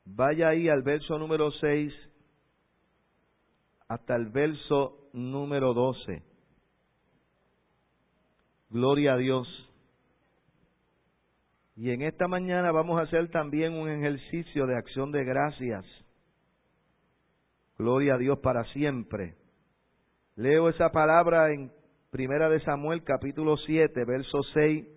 Vaya ahí al verso número 6 hasta el verso número 12. Gloria a Dios. Y en esta mañana vamos a hacer también un ejercicio de acción de gracias. Gloria a Dios para siempre. Leo esa palabra en Primera de Samuel, capítulo 7, verso 6.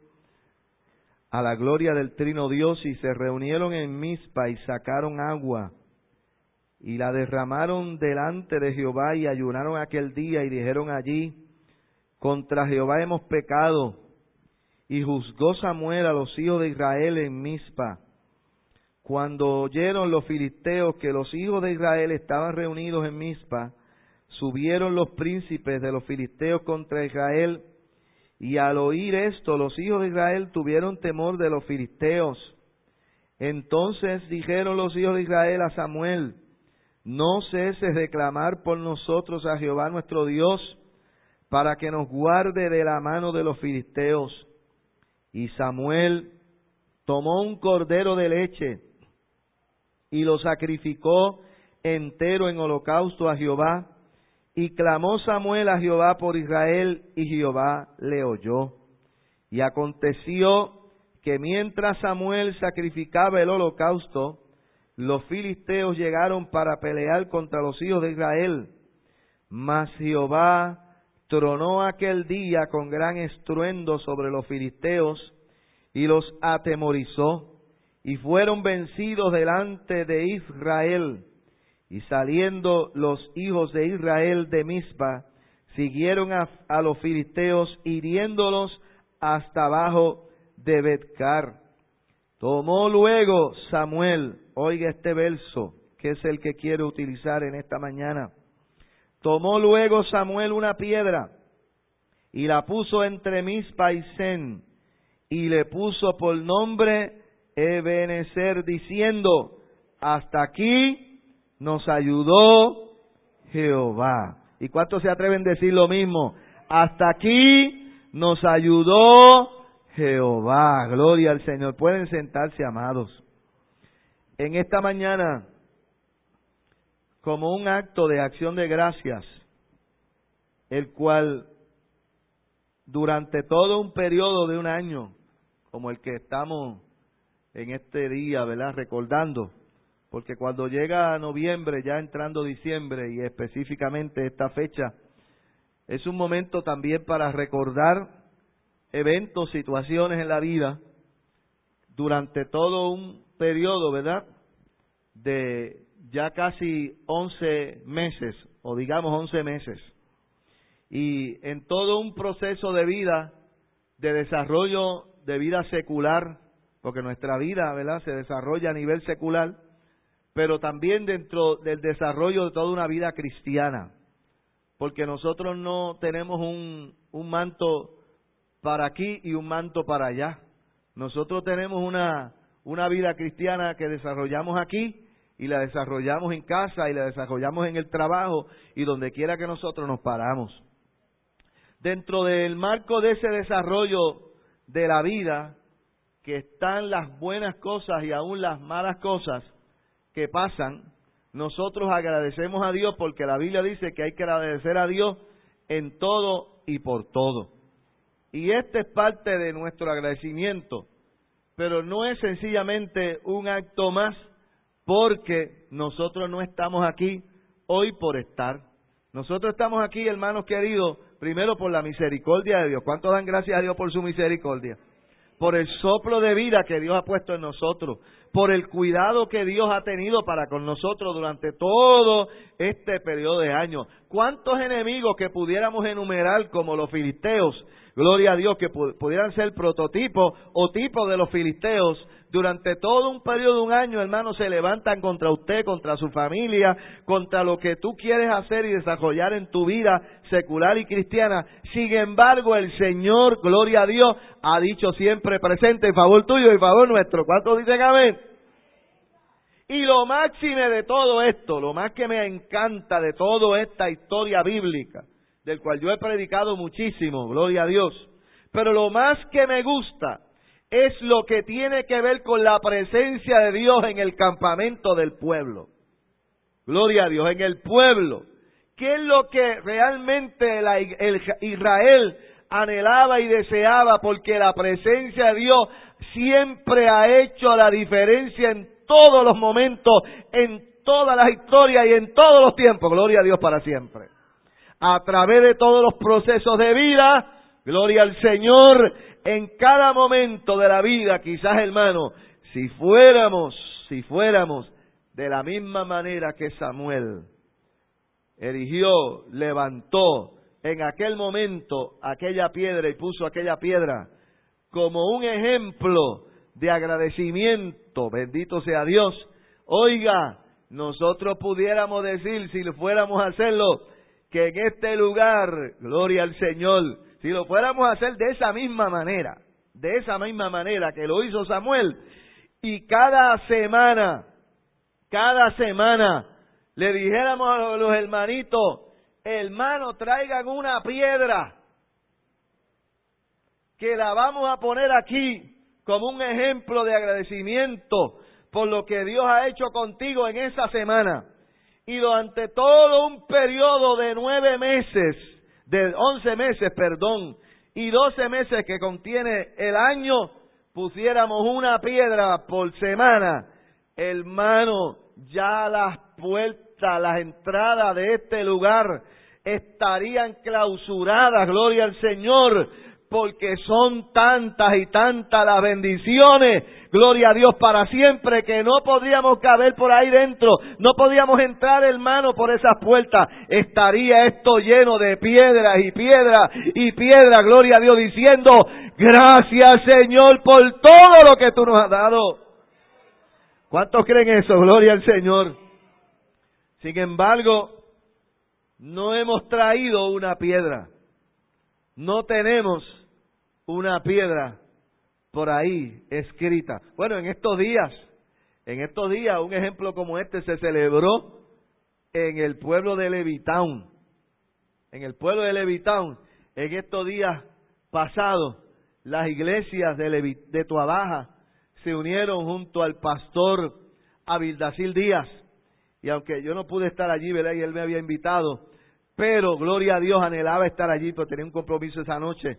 A la gloria del Trino Dios, y se reunieron en Mizpa y sacaron agua y la derramaron delante de Jehová y ayunaron aquel día y dijeron allí: contra Jehová hemos pecado. Y juzgó Samuel a los hijos de Israel en Mizpa. Cuando oyeron los filisteos que los hijos de Israel estaban reunidos en Mizpa, subieron los príncipes de los filisteos contra Israel. Y al oír esto, los hijos de Israel tuvieron temor de los filisteos. Entonces dijeron los hijos de Israel a Samuel: no ceses de clamar por nosotros a Jehová nuestro Dios, para que nos guarde de la mano de los filisteos. Y Samuel tomó un cordero de leche y lo sacrificó entero en holocausto a Jehová. Y clamó Samuel a Jehová por Israel, y Jehová le oyó. Y aconteció que mientras Samuel sacrificaba el holocausto, los filisteos llegaron para pelear contra los hijos de Israel. Mas Jehová tronó aquel día con gran estruendo sobre los filisteos, y los atemorizó, y fueron vencidos delante de Israel. Y saliendo los hijos de Israel de Mizpa, siguieron a los filisteos, hiriéndolos hasta abajo de Betcar. Tomó luego Samuel, oiga este verso, que es el que quiero utilizar en esta mañana. Tomó luego Samuel una piedra, y la puso entre Mizpa y Sen, y le puso por nombre Ebenezer, diciendo: hasta aquí nos ayudó Jehová. ¿Y cuántos se atreven a decir lo mismo? Hasta aquí nos ayudó Jehová. Gloria al Señor. Pueden sentarse, amados. En esta mañana, como un acto de acción de gracias, el cual durante todo un periodo de un año, como el que estamos en este día, ¿verdad?, recordando, porque cuando llega noviembre, ya entrando diciembre, y específicamente esta fecha, es un momento también para recordar eventos, situaciones en la vida, durante todo un periodo, ¿verdad?, de ya casi 11 meses, o digamos 11 meses. Y en todo un proceso de vida, de desarrollo de vida secular, porque nuestra vida, ¿verdad?, se desarrolla a nivel secular, pero también dentro del desarrollo de toda una vida cristiana, porque nosotros no tenemos un manto para aquí y un manto para allá. Nosotros tenemos una vida cristiana que desarrollamos aquí, y la desarrollamos en casa, y la desarrollamos en el trabajo, y donde quiera que nosotros nos paramos. Dentro del marco de ese desarrollo de la vida, que están las buenas cosas y aún las malas cosas que pasan, nosotros agradecemos a Dios, porque la Biblia dice que hay que agradecer a Dios en todo y por todo. Y este es parte de nuestro agradecimiento, pero no es sencillamente un acto más, porque nosotros no estamos aquí hoy por estar. Nosotros estamos aquí, hermanos queridos, primero por la misericordia de Dios. ¿Cuántos dan gracias a Dios por su misericordia? Por el soplo de vida que Dios ha puesto en nosotros, por el cuidado que Dios ha tenido para con nosotros durante todo este periodo de años. ¿Cuántos enemigos que pudiéramos enumerar como los filisteos, gloria a Dios, que pudieran ser prototipos o tipos de los filisteos, durante todo un periodo de un año, hermanos, se levantan contra usted, contra su familia, contra lo que tú quieres hacer y desarrollar en tu vida secular y cristiana? Sin embargo, el Señor, gloria a Dios, ha dicho siempre presente en favor tuyo y en favor nuestro. ¿Cuántos dicen amén? Y lo máxime de todo esto, lo más que me encanta de toda esta historia bíblica, del cual yo he predicado muchísimo, gloria a Dios, pero lo más que me gusta es lo que tiene que ver con la presencia de Dios en el campamento del pueblo. Gloria a Dios, en el pueblo. ¿Qué es lo que realmente Israel anhelaba y deseaba? Porque la presencia de Dios siempre ha hecho la diferencia en todos los momentos, en todas las historias y en todos los tiempos. Gloria a Dios para siempre. A través de todos los procesos de vida, gloria al Señor, en cada momento de la vida, quizás, hermano, si fuéramos de la misma manera que Samuel erigió, levantó en aquel momento aquella piedra y puso aquella piedra como un ejemplo de agradecimiento, bendito sea Dios. Oiga, nosotros pudiéramos decir, si fuéramos a hacerlo, que en este lugar, gloria al Señor, si lo fuéramos a hacer de esa misma manera que lo hizo Samuel, y cada semana le dijéramos a los hermanitos, hermanos, traigan una piedra que la vamos a poner aquí como un ejemplo de agradecimiento por lo que Dios ha hecho contigo en esa semana. Y durante todo un periodo de 11 meses, y 12 meses que contiene el año, pusiéramos una piedra por semana, hermano, ya las puertas, las entradas de este lugar estarían clausuradas, gloria al Señor, porque son tantas y tantas las bendiciones, gloria a Dios para siempre, que no podríamos caber por ahí dentro, no podríamos entrar, hermano, por esas puertas. Estaría esto lleno de piedras y piedras y piedras, gloria a Dios, diciendo, gracias Señor por todo lo que tú nos has dado. ¿Cuántos creen eso? Gloria al Señor. Sin embargo, no hemos traído una piedra. No tenemos una piedra por ahí escrita. Bueno, en estos días, un ejemplo como este se celebró en el pueblo de Levittown. En el pueblo de Levittown, en estos días pasados, las iglesias de Tuabaja se unieron junto al pastor Abildacil Díaz. Y aunque yo no pude estar allí, ¿verdad? Y él me había invitado, pero gloria a Dios, anhelaba estar allí, pero tenía un compromiso esa noche.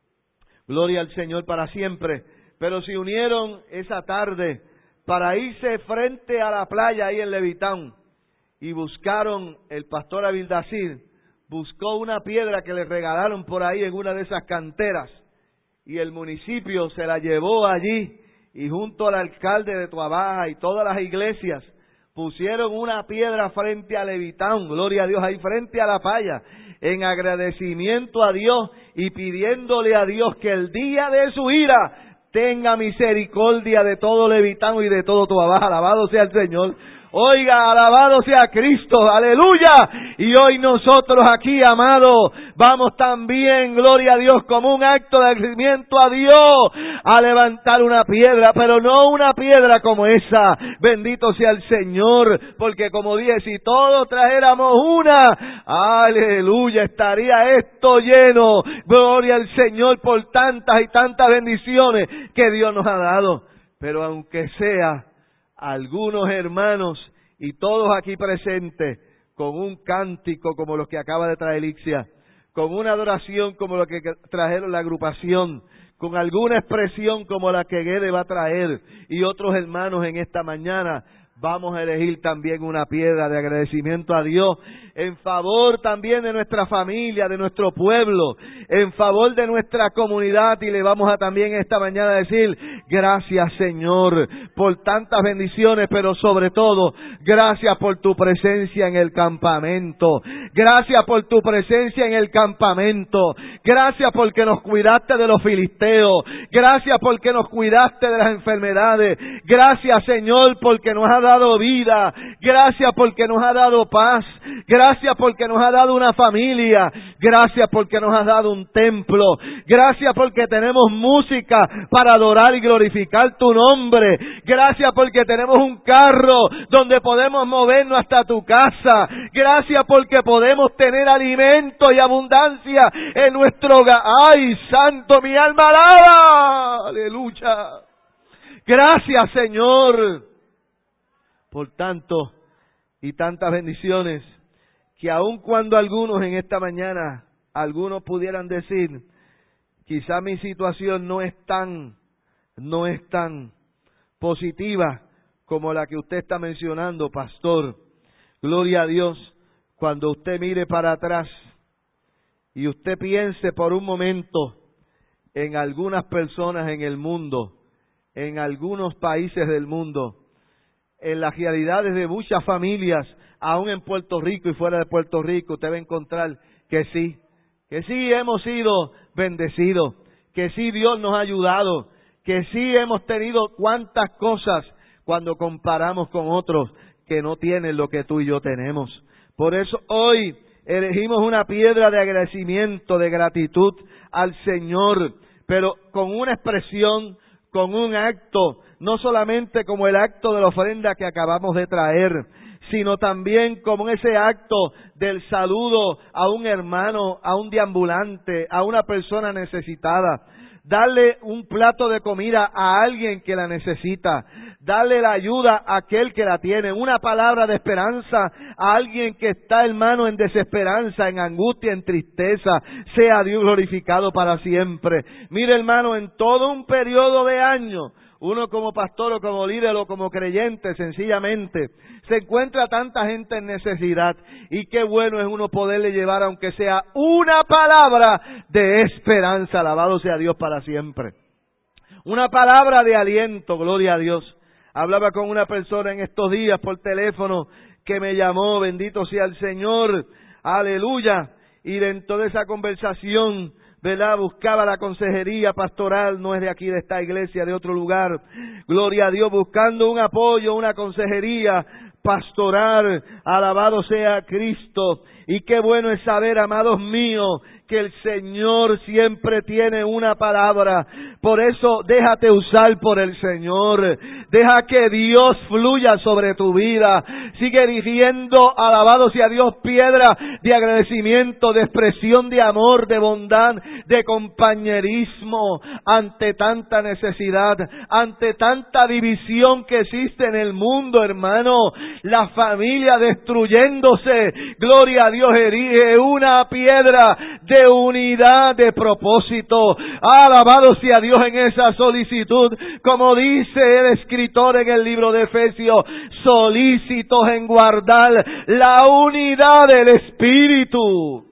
Gloria al Señor para siempre. Pero se unieron esa tarde para irse frente a la playa ahí en Levittown. Y buscaron, el pastor Abildacil buscó una piedra que le regalaron por ahí en una de esas canteras. Y el municipio se la llevó allí. Y junto al alcalde de Tuabaja y todas las iglesias, pusieron una piedra frente a Levittown, gloria a Dios, ahí frente a la playa, en agradecimiento a Dios y pidiéndole a Dios que el día de su ira tenga misericordia de todo Levittown y de todo Tuabaja. Alabado sea el Señor. Oiga, alabado sea Cristo, aleluya. Y hoy nosotros aquí, amados, vamos también, gloria a Dios, como un acto de agradecimiento a Dios, a levantar una piedra, pero no una piedra como esa, bendito sea el Señor, porque como dije, si todos trajéramos una, aleluya, estaría esto lleno, gloria al Señor por tantas y tantas bendiciones que Dios nos ha dado. Pero aunque sea algunos hermanos y todos aquí presentes con un cántico como los que acaba de traer Elixia, con una adoración como lo que trajeron la agrupación, con alguna expresión como la que Guede va a traer y otros hermanos en esta mañana, vamos a elegir también una piedra de agradecimiento a Dios, en favor también de nuestra familia, de nuestro pueblo, en favor de nuestra comunidad, y le vamos a también esta mañana decir, gracias Señor por tantas bendiciones, pero sobre todo, gracias por tu presencia en el campamento, gracias por tu presencia en el campamento, gracias porque nos cuidaste de los filisteos, gracias porque nos cuidaste de las enfermedades, gracias Señor porque nos has dado dado vida. Gracias porque nos ha dado paz. Gracias porque nos ha dado una familia. Gracias porque nos has dado un templo. Gracias porque tenemos música para adorar y glorificar tu nombre. Gracias porque tenemos un carro donde podemos movernos hasta tu casa. Gracias porque podemos tener alimento y abundancia en nuestro hogar. ¡Ay, santo, mi alma alaba! ¡Aleluya! Gracias, Señor, por tanto y tantas bendiciones, que aun cuando algunos en esta mañana, algunos pudieran decir, quizá mi situación no es tan positiva como la que usted está mencionando, pastor. Gloria a Dios. Cuando usted mire para atrás y usted piense por un momento en algunas personas en el mundo, en algunos países del mundo, en las realidades de muchas familias, aún en Puerto Rico y fuera de Puerto Rico, usted va a encontrar que sí hemos sido bendecidos, que sí Dios nos ha ayudado, que sí hemos tenido cuantas cosas cuando comparamos con otros que no tienen lo que tú y yo tenemos. Por eso hoy elegimos una piedra de agradecimiento, de gratitud al Señor, pero con una expresión, con un acto, no solamente como el acto de la ofrenda que acabamos de traer, sino también como ese acto del saludo a un hermano, a un deambulante, a una persona necesitada. Darle un plato de comida a alguien que la necesita. Darle la ayuda a aquel que la tiene. Una palabra de esperanza a alguien que está, hermano, en desesperanza, en angustia, en tristeza. Sea Dios glorificado para siempre. Mire, hermano, en todo un periodo de años, uno como pastor o como líder o como creyente, sencillamente, se encuentra tanta gente en necesidad. Y qué bueno es uno poderle llevar, aunque sea una palabra de esperanza. Alabado sea Dios para siempre. Una palabra de aliento, gloria a Dios. Hablaba con una persona en estos días por teléfono que me llamó, bendito sea el Señor, aleluya. Y dentro de esa conversación, ¿verdad?, buscaba la consejería pastoral, no es de aquí, de esta iglesia, de otro lugar. Gloria a Dios, buscando un apoyo, una consejería pastoral. Alabado sea Cristo. Y qué bueno es saber, amados míos, que el Señor siempre tiene una palabra. Por eso déjate usar por el Señor. Deja que Dios fluya sobre tu vida. Sigue diciendo, alabado sea Dios, piedra de agradecimiento, de expresión de amor, de bondad, de compañerismo ante tanta necesidad, ante tanta división que existe en el mundo, hermano. La familia destruyéndose. Gloria a Dios, erige una piedra de unidad, de propósito. Alabado sea Dios en esa solicitud, como dice el escritor en el libro de Efesios, solícitos en guardar la unidad del Espíritu.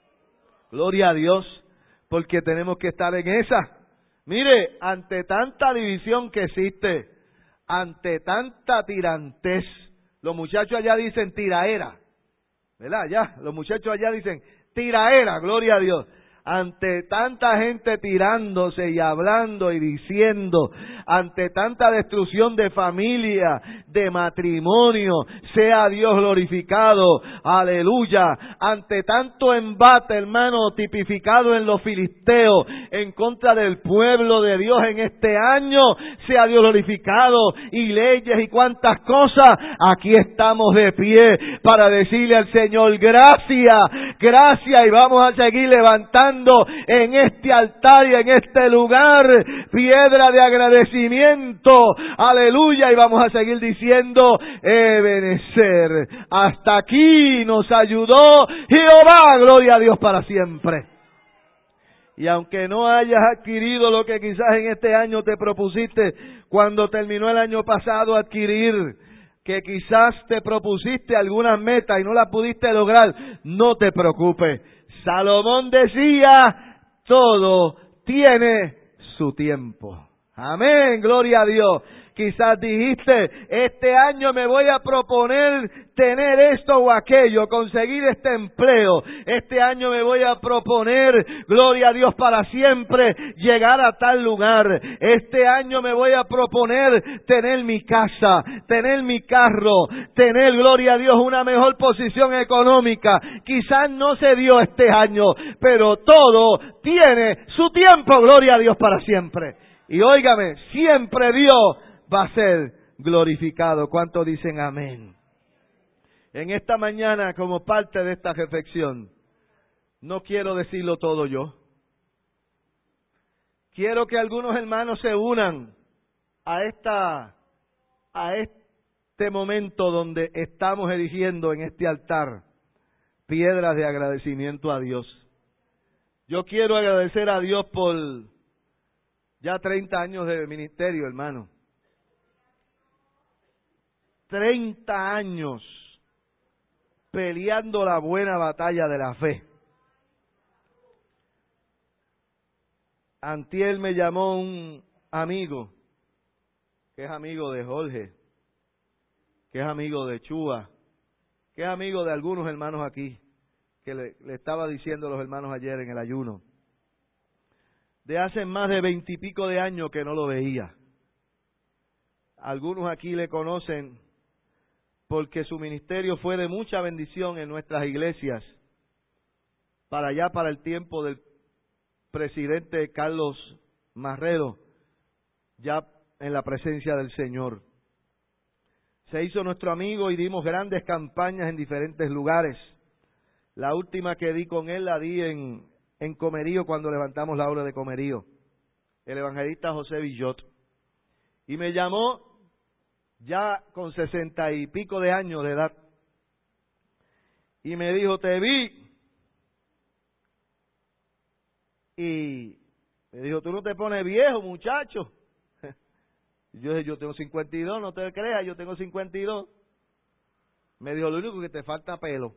Gloria a Dios, porque tenemos que estar en esa. Mire, ante tanta división que existe, ante tanta tirantez, los muchachos allá dicen tiraera, ¿verdad? Ya, los muchachos allá dicen tiraera, gloria a Dios. Ante tanta gente tirándose y hablando y diciendo, ante tanta destrucción de familia, de matrimonio, sea Dios glorificado, aleluya. Ante tanto embate, hermano, tipificado en los filisteos, en contra del pueblo de Dios en este año, sea Dios glorificado, y leyes y cuantas cosas, aquí estamos de pie para decirle al Señor, gracias, gracias, y vamos a seguir levantando en este altar y en este lugar piedra de agradecimiento, aleluya, y vamos a seguir diciendo, Ebenezer, hasta aquí nos ayudó Jehová, gloria a Dios para siempre. Y aunque no hayas adquirido lo que quizás en este año te propusiste cuando terminó el año pasado adquirir, que quizás te propusiste algunas metas y no las pudiste lograr, no te preocupes. Salomón decía, todo tiene su tiempo. Amén, gloria a Dios. Quizás dijiste, este año me voy a proponer tener esto o aquello, conseguir este empleo. Este año me voy a proponer, gloria a Dios para siempre, llegar a tal lugar. Este año me voy a proponer tener mi casa, tener mi carro, tener, gloria a Dios, una mejor posición económica. Quizás no se dio este año, pero todo tiene su tiempo, gloria a Dios para siempre. Y óigame, siempre Dios va a ser glorificado. ¿Cuántos dicen amén? En esta mañana, como parte de esta reflexión, no quiero decirlo todo yo. Quiero que algunos hermanos se unan a este momento donde estamos erigiendo en este altar piedras de agradecimiento a Dios. Yo quiero agradecer a Dios por ya 30 años de ministerio, hermano. 30 años peleando la buena batalla de la fe. Antier me llamó un amigo, que es amigo de Jorge, que es amigo de Chua, que es amigo de algunos hermanos aquí, que le estaba diciendo a los hermanos ayer en el ayuno. De hace más de 20 y pico de años que no lo veía. Algunos aquí le conocen porque su ministerio fue de mucha bendición en nuestras iglesias, para allá, para el tiempo del presidente Carlos Marrero, ya en la presencia del Señor. Se hizo nuestro amigo y dimos grandes campañas en diferentes lugares. La última que di con él la di en Comerío, cuando levantamos la obra de Comerío, el evangelista José Villot. Y me llamó ya con 60 y pico de años de edad. Y me dijo, te vi. Y me dijo, tú no te pones viejo, muchacho. Y yo dije, yo tengo 52, no te creas, yo tengo 52. Me dijo, lo único que te falta pelo.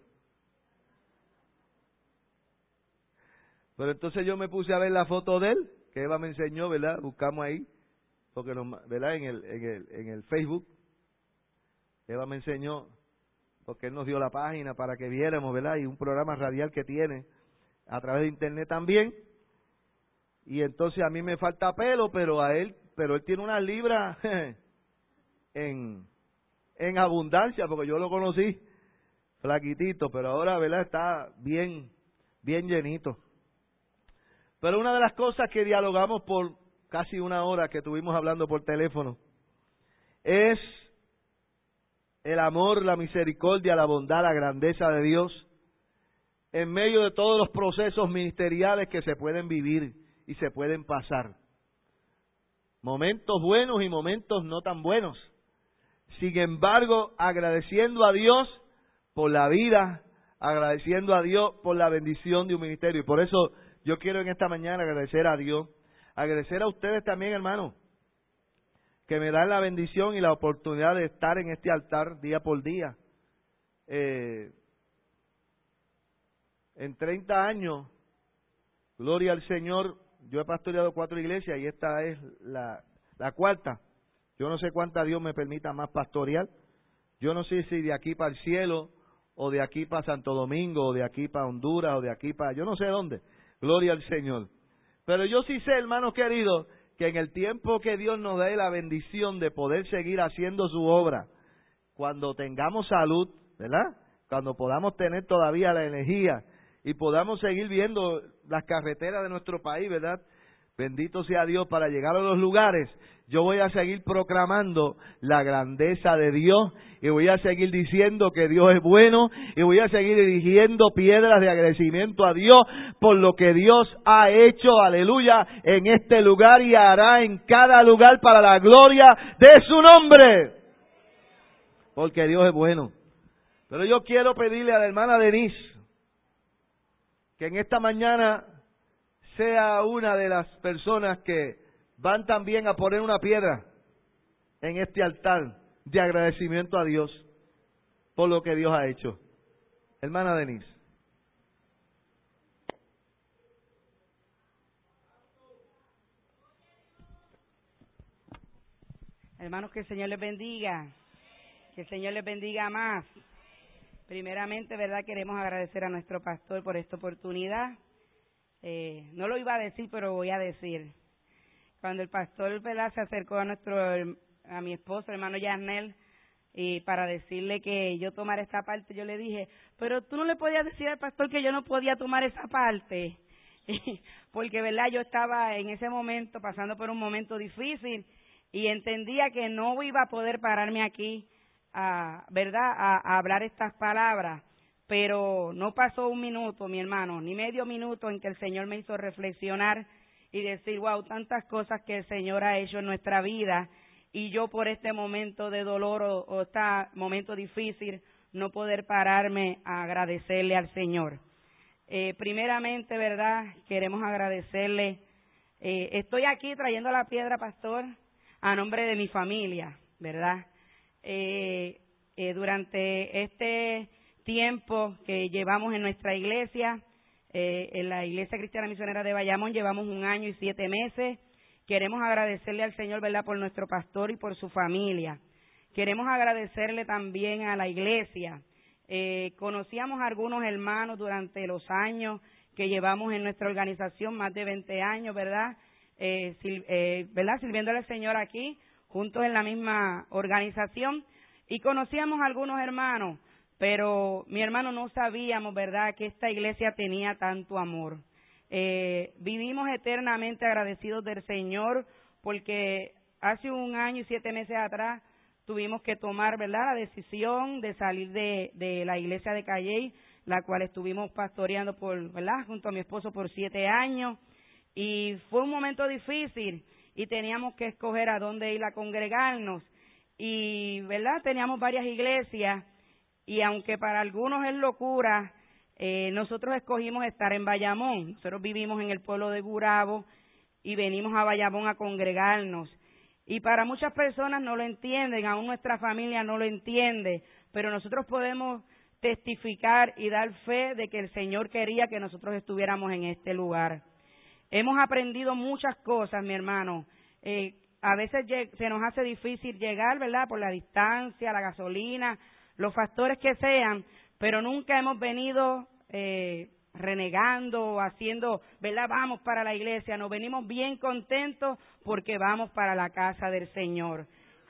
Pero entonces yo me puse a ver la foto de él, que Eva me enseñó, ¿verdad? Buscamos ahí, porque ¿verdad? En el Facebook. Eva me enseñó, porque él nos dio la página para que viéramos, ¿verdad? Y un programa radial que tiene a través de internet también. Y entonces a mí me falta pelo, pero él tiene unas libras en abundancia, porque yo lo conocí flaquitito, pero ahora, ¿verdad? Está bien llenito. Pero una de las cosas que dialogamos por casi una hora que estuvimos hablando por teléfono es el amor, la misericordia, la bondad, la grandeza de Dios en medio de todos los procesos ministeriales que se pueden vivir y se pueden pasar. Momentos buenos y momentos no tan buenos. Sin embargo, agradeciendo a Dios por la vida, agradeciendo a Dios por la bendición de un ministerio. Y por eso yo quiero en esta mañana agradecer a Dios, agradecer a ustedes también, hermanos, que me dan la bendición y la oportunidad de estar en este altar día por día. En 30 años, gloria al Señor, yo he pastoreado 4 iglesias y esta es la cuarta. Yo no sé cuánta Dios me permita más pastorear. Yo no sé si de aquí para el cielo, o de aquí para Santo Domingo, o de aquí para Honduras, o de aquí para... yo no sé dónde. Gloria al Señor. Pero yo sí sé, hermanos queridos, que en el tiempo que Dios nos dé la bendición de poder seguir haciendo su obra, cuando tengamos salud, ¿verdad? Cuando podamos tener todavía la energía y podamos seguir viendo las carreteras de nuestro país, ¿verdad? Bendito sea Dios, para llegar a los lugares, yo voy a seguir proclamando la grandeza de Dios y voy a seguir diciendo que Dios es bueno y voy a seguir dirigiendo piedras de agradecimiento a Dios por lo que Dios ha hecho, aleluya, en este lugar y hará en cada lugar para la gloria de su nombre. Porque Dios es bueno. Pero yo quiero pedirle a la hermana Denise que en esta mañana sea una de las personas que van también a poner una piedra en este altar de agradecimiento a Dios por lo que Dios ha hecho. Hermana Denise. Hermanos, que el Señor les bendiga, que el Señor les bendiga más. Primeramente, ¿verdad? Queremos agradecer a nuestro pastor por esta oportunidad. No lo iba a decir, pero voy a decir. Cuando el pastor, ¿verdad?, se acercó a mi esposo, hermano Yarnel, y para decirle que yo tomara esta parte, yo le dije, pero tú no le podías decir al pastor que yo no podía tomar esa parte, porque, ¿verdad?, yo estaba en ese momento pasando por un momento difícil y entendía que no iba a poder pararme aquí, ¿verdad?, a hablar estas palabras, pero no pasó un minuto, mi hermano, ni medio minuto en que el Señor me hizo reflexionar y decir, wow, tantas cosas que el Señor ha hecho en nuestra vida, y yo por este momento de dolor o este momento difícil, no poder pararme a agradecerle al Señor. Primeramente, ¿verdad?, queremos agradecerle. Estoy aquí trayendo la piedra, pastor, a nombre de mi familia, ¿verdad? Durante este tiempo que llevamos en nuestra iglesia, en la Iglesia Cristiana Misionera de Bayamón, llevamos 1 año y 7 meses. Queremos agradecerle al Señor, ¿verdad?, por nuestro pastor y por su familia. Queremos agradecerle también a la iglesia. Conocíamos a algunos hermanos durante los años que llevamos en nuestra organización, más de 20 años, ¿verdad? ¿Verdad? Sirviéndole al Señor aquí, juntos en la misma organización. Y conocíamos a algunos hermanos, pero mi hermano no sabíamos, ¿verdad?, que esta iglesia tenía tanto amor. Vivimos eternamente agradecidos del Señor porque hace 1 año y 7 meses atrás tuvimos que tomar, ¿verdad?, la decisión de salir de la iglesia de Calley, la cual estuvimos pastoreando ¿verdad?, junto a mi esposo por 7 años, y fue un momento difícil y teníamos que escoger a dónde ir a congregarnos y, ¿verdad?, teníamos varias iglesias y aunque para algunos es locura, nosotros escogimos estar en Bayamón. Nosotros vivimos en el pueblo de Gurabo y venimos a Bayamón a congregarnos. Y para muchas personas no lo entienden, aún nuestra familia no lo entiende, pero nosotros podemos testificar y dar fe de que el Señor quería que nosotros estuviéramos en este lugar. Hemos aprendido muchas cosas, mi hermano. A veces se nos hace difícil llegar, ¿verdad?, por la distancia, la gasolina, los factores que sean, pero nunca hemos venido renegando o haciendo, ¿verdad?, vamos para la iglesia. Nos venimos bien contentos porque vamos para la casa del Señor.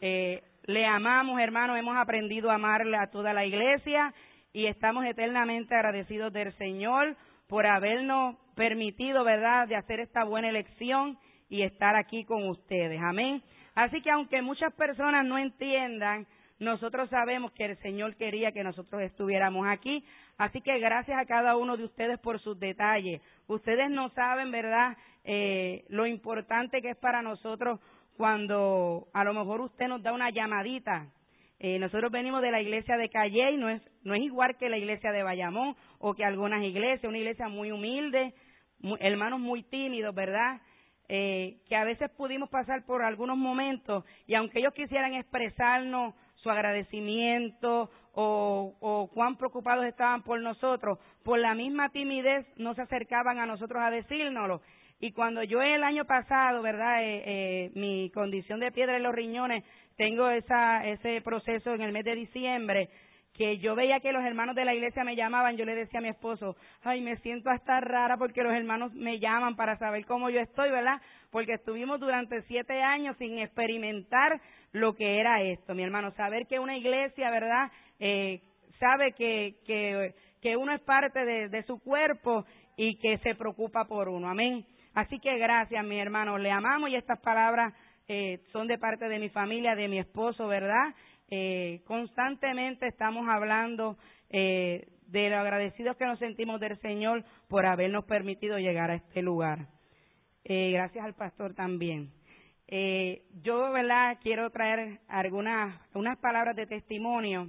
Le amamos, hermanos, hemos aprendido a amarle a toda la iglesia y estamos eternamente agradecidos del Señor por habernos permitido, ¿verdad?, de hacer esta buena elección y estar aquí con ustedes. Amén. Así que aunque muchas personas no entiendan, nosotros sabemos que el Señor quería que nosotros estuviéramos aquí, así que gracias a cada uno de ustedes por sus detalles. Ustedes no saben, ¿verdad?, lo importante que es para nosotros cuando a lo mejor usted nos da una llamadita. Nosotros venimos de la iglesia de Calley, no es igual que la iglesia de Bayamón o que algunas iglesias, una iglesia muy humilde, hermanos muy tímidos, ¿verdad?, que a veces pudimos pasar por algunos momentos y aunque ellos quisieran expresarnos su agradecimiento o cuán preocupados estaban por nosotros, por la misma timidez no se acercaban a nosotros a decírnoslo. Y cuando yo el año pasado, ¿verdad?, mi condición de piedra en los riñones, tengo ese proceso en el mes de diciembre, que yo veía que los hermanos de la iglesia me llamaban, yo le decía a mi esposo, ay, me siento hasta rara porque los hermanos me llaman para saber cómo yo estoy, ¿verdad?, porque estuvimos durante 7 años sin experimentar lo que era esto, mi hermano, saber que una iglesia, ¿verdad?, sabe que uno es parte de su cuerpo y que se preocupa por uno, amén. Así que gracias, mi hermano, le amamos y estas palabras son de parte de mi familia, de mi esposo, ¿verdad? Constantemente estamos hablando de lo agradecidos que nos sentimos del Señor por habernos permitido llegar a este lugar. Gracias al pastor también. Yo, ¿verdad?, quiero traer unas palabras de testimonio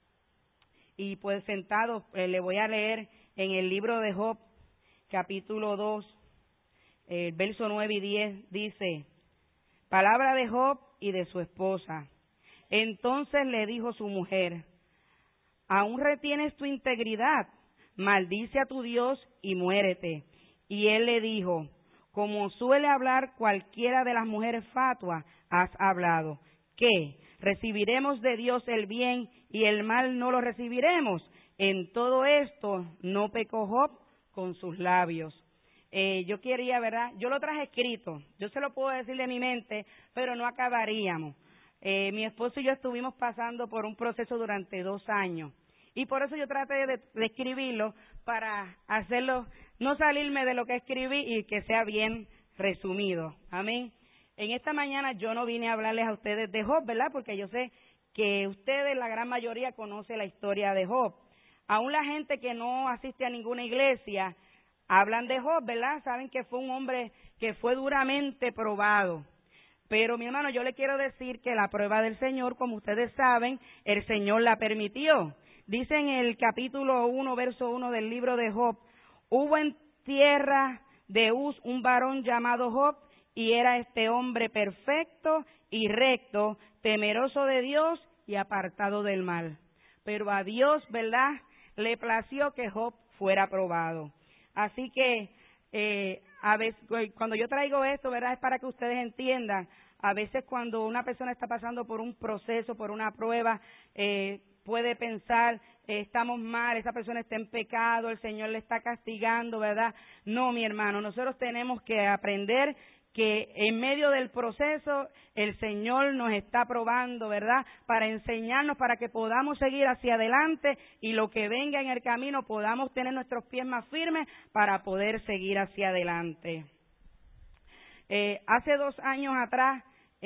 y pues sentado le voy a leer en el libro de Job, capítulo 2, el verso 9 y 10, dice, palabra de Job y de su esposa. Entonces le dijo su mujer, ¿aún retienes tu integridad? Maldice a tu Dios y muérete. Y él le dijo, como suele hablar cualquiera de las mujeres fatuas, has hablado. ¿qué? ¿Recibiremos de Dios el bien y el mal no lo recibiremos? En todo esto no pecó Job con sus labios. Yo quería, ¿verdad? Yo lo traje escrito, yo se lo puedo decir de mi mente, pero no acabaríamos. Mi esposo y yo estuvimos pasando por un proceso durante 2 años y por eso yo traté de escribirlo para hacerlo, no salirme de lo que escribí y que sea bien resumido. Amén. En esta mañana yo no vine a hablarles a ustedes de Job, ¿verdad? Porque yo sé que ustedes, la gran mayoría, conocen la historia de Job. Aún la gente que no asiste a ninguna iglesia hablan de Job, ¿verdad? Saben que fue un hombre que fue duramente probado. Pero, mi hermano, yo le quiero decir que la prueba del Señor, como ustedes saben, el Señor la permitió. Dice en el capítulo 1, verso 1 del libro de Job, hubo en tierra de Uz un varón llamado Job, y era este hombre perfecto y recto, temeroso de Dios y apartado del mal. Pero a Dios, ¿verdad?, le plació que Job fuera probado. Así que a veces, cuando yo traigo esto, ¿verdad?, es para que ustedes entiendan. A veces cuando una persona está pasando por un proceso, por una prueba, puede pensar, estamos mal, esa persona está en pecado, el Señor le está castigando, ¿verdad? No, mi hermano, nosotros tenemos que aprender que en medio del proceso el Señor nos está probando, ¿verdad?, para enseñarnos, para que podamos seguir hacia adelante y lo que venga en el camino podamos tener nuestros pies más firmes para poder seguir hacia adelante. Hace 2 años atrás,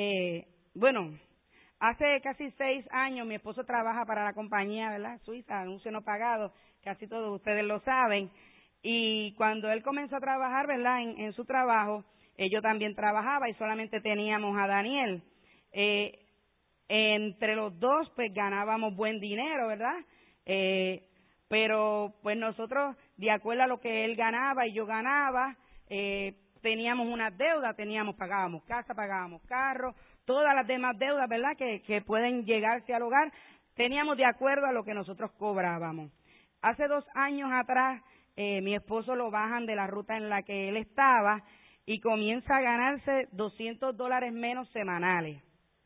hace casi 6 años mi esposo trabaja para la compañía, ¿verdad?, suiza, anuncio no pagado, casi todos ustedes lo saben, y cuando él comenzó a trabajar, ¿verdad?, en su trabajo, yo también trabajaba y solamente teníamos a Daniel. Entre los dos, pues ganábamos buen dinero, ¿verdad? Pero pues nosotros, de acuerdo a lo que él ganaba y yo ganaba, teníamos unas deudas, pagábamos casa, pagábamos carro, todas las demás deudas, ¿verdad?, que pueden llegarse al hogar, teníamos de acuerdo a lo que nosotros cobrábamos. Hace 2 años atrás, mi esposo lo bajan de la ruta en la que él estaba y comienza a ganarse $200 menos semanales.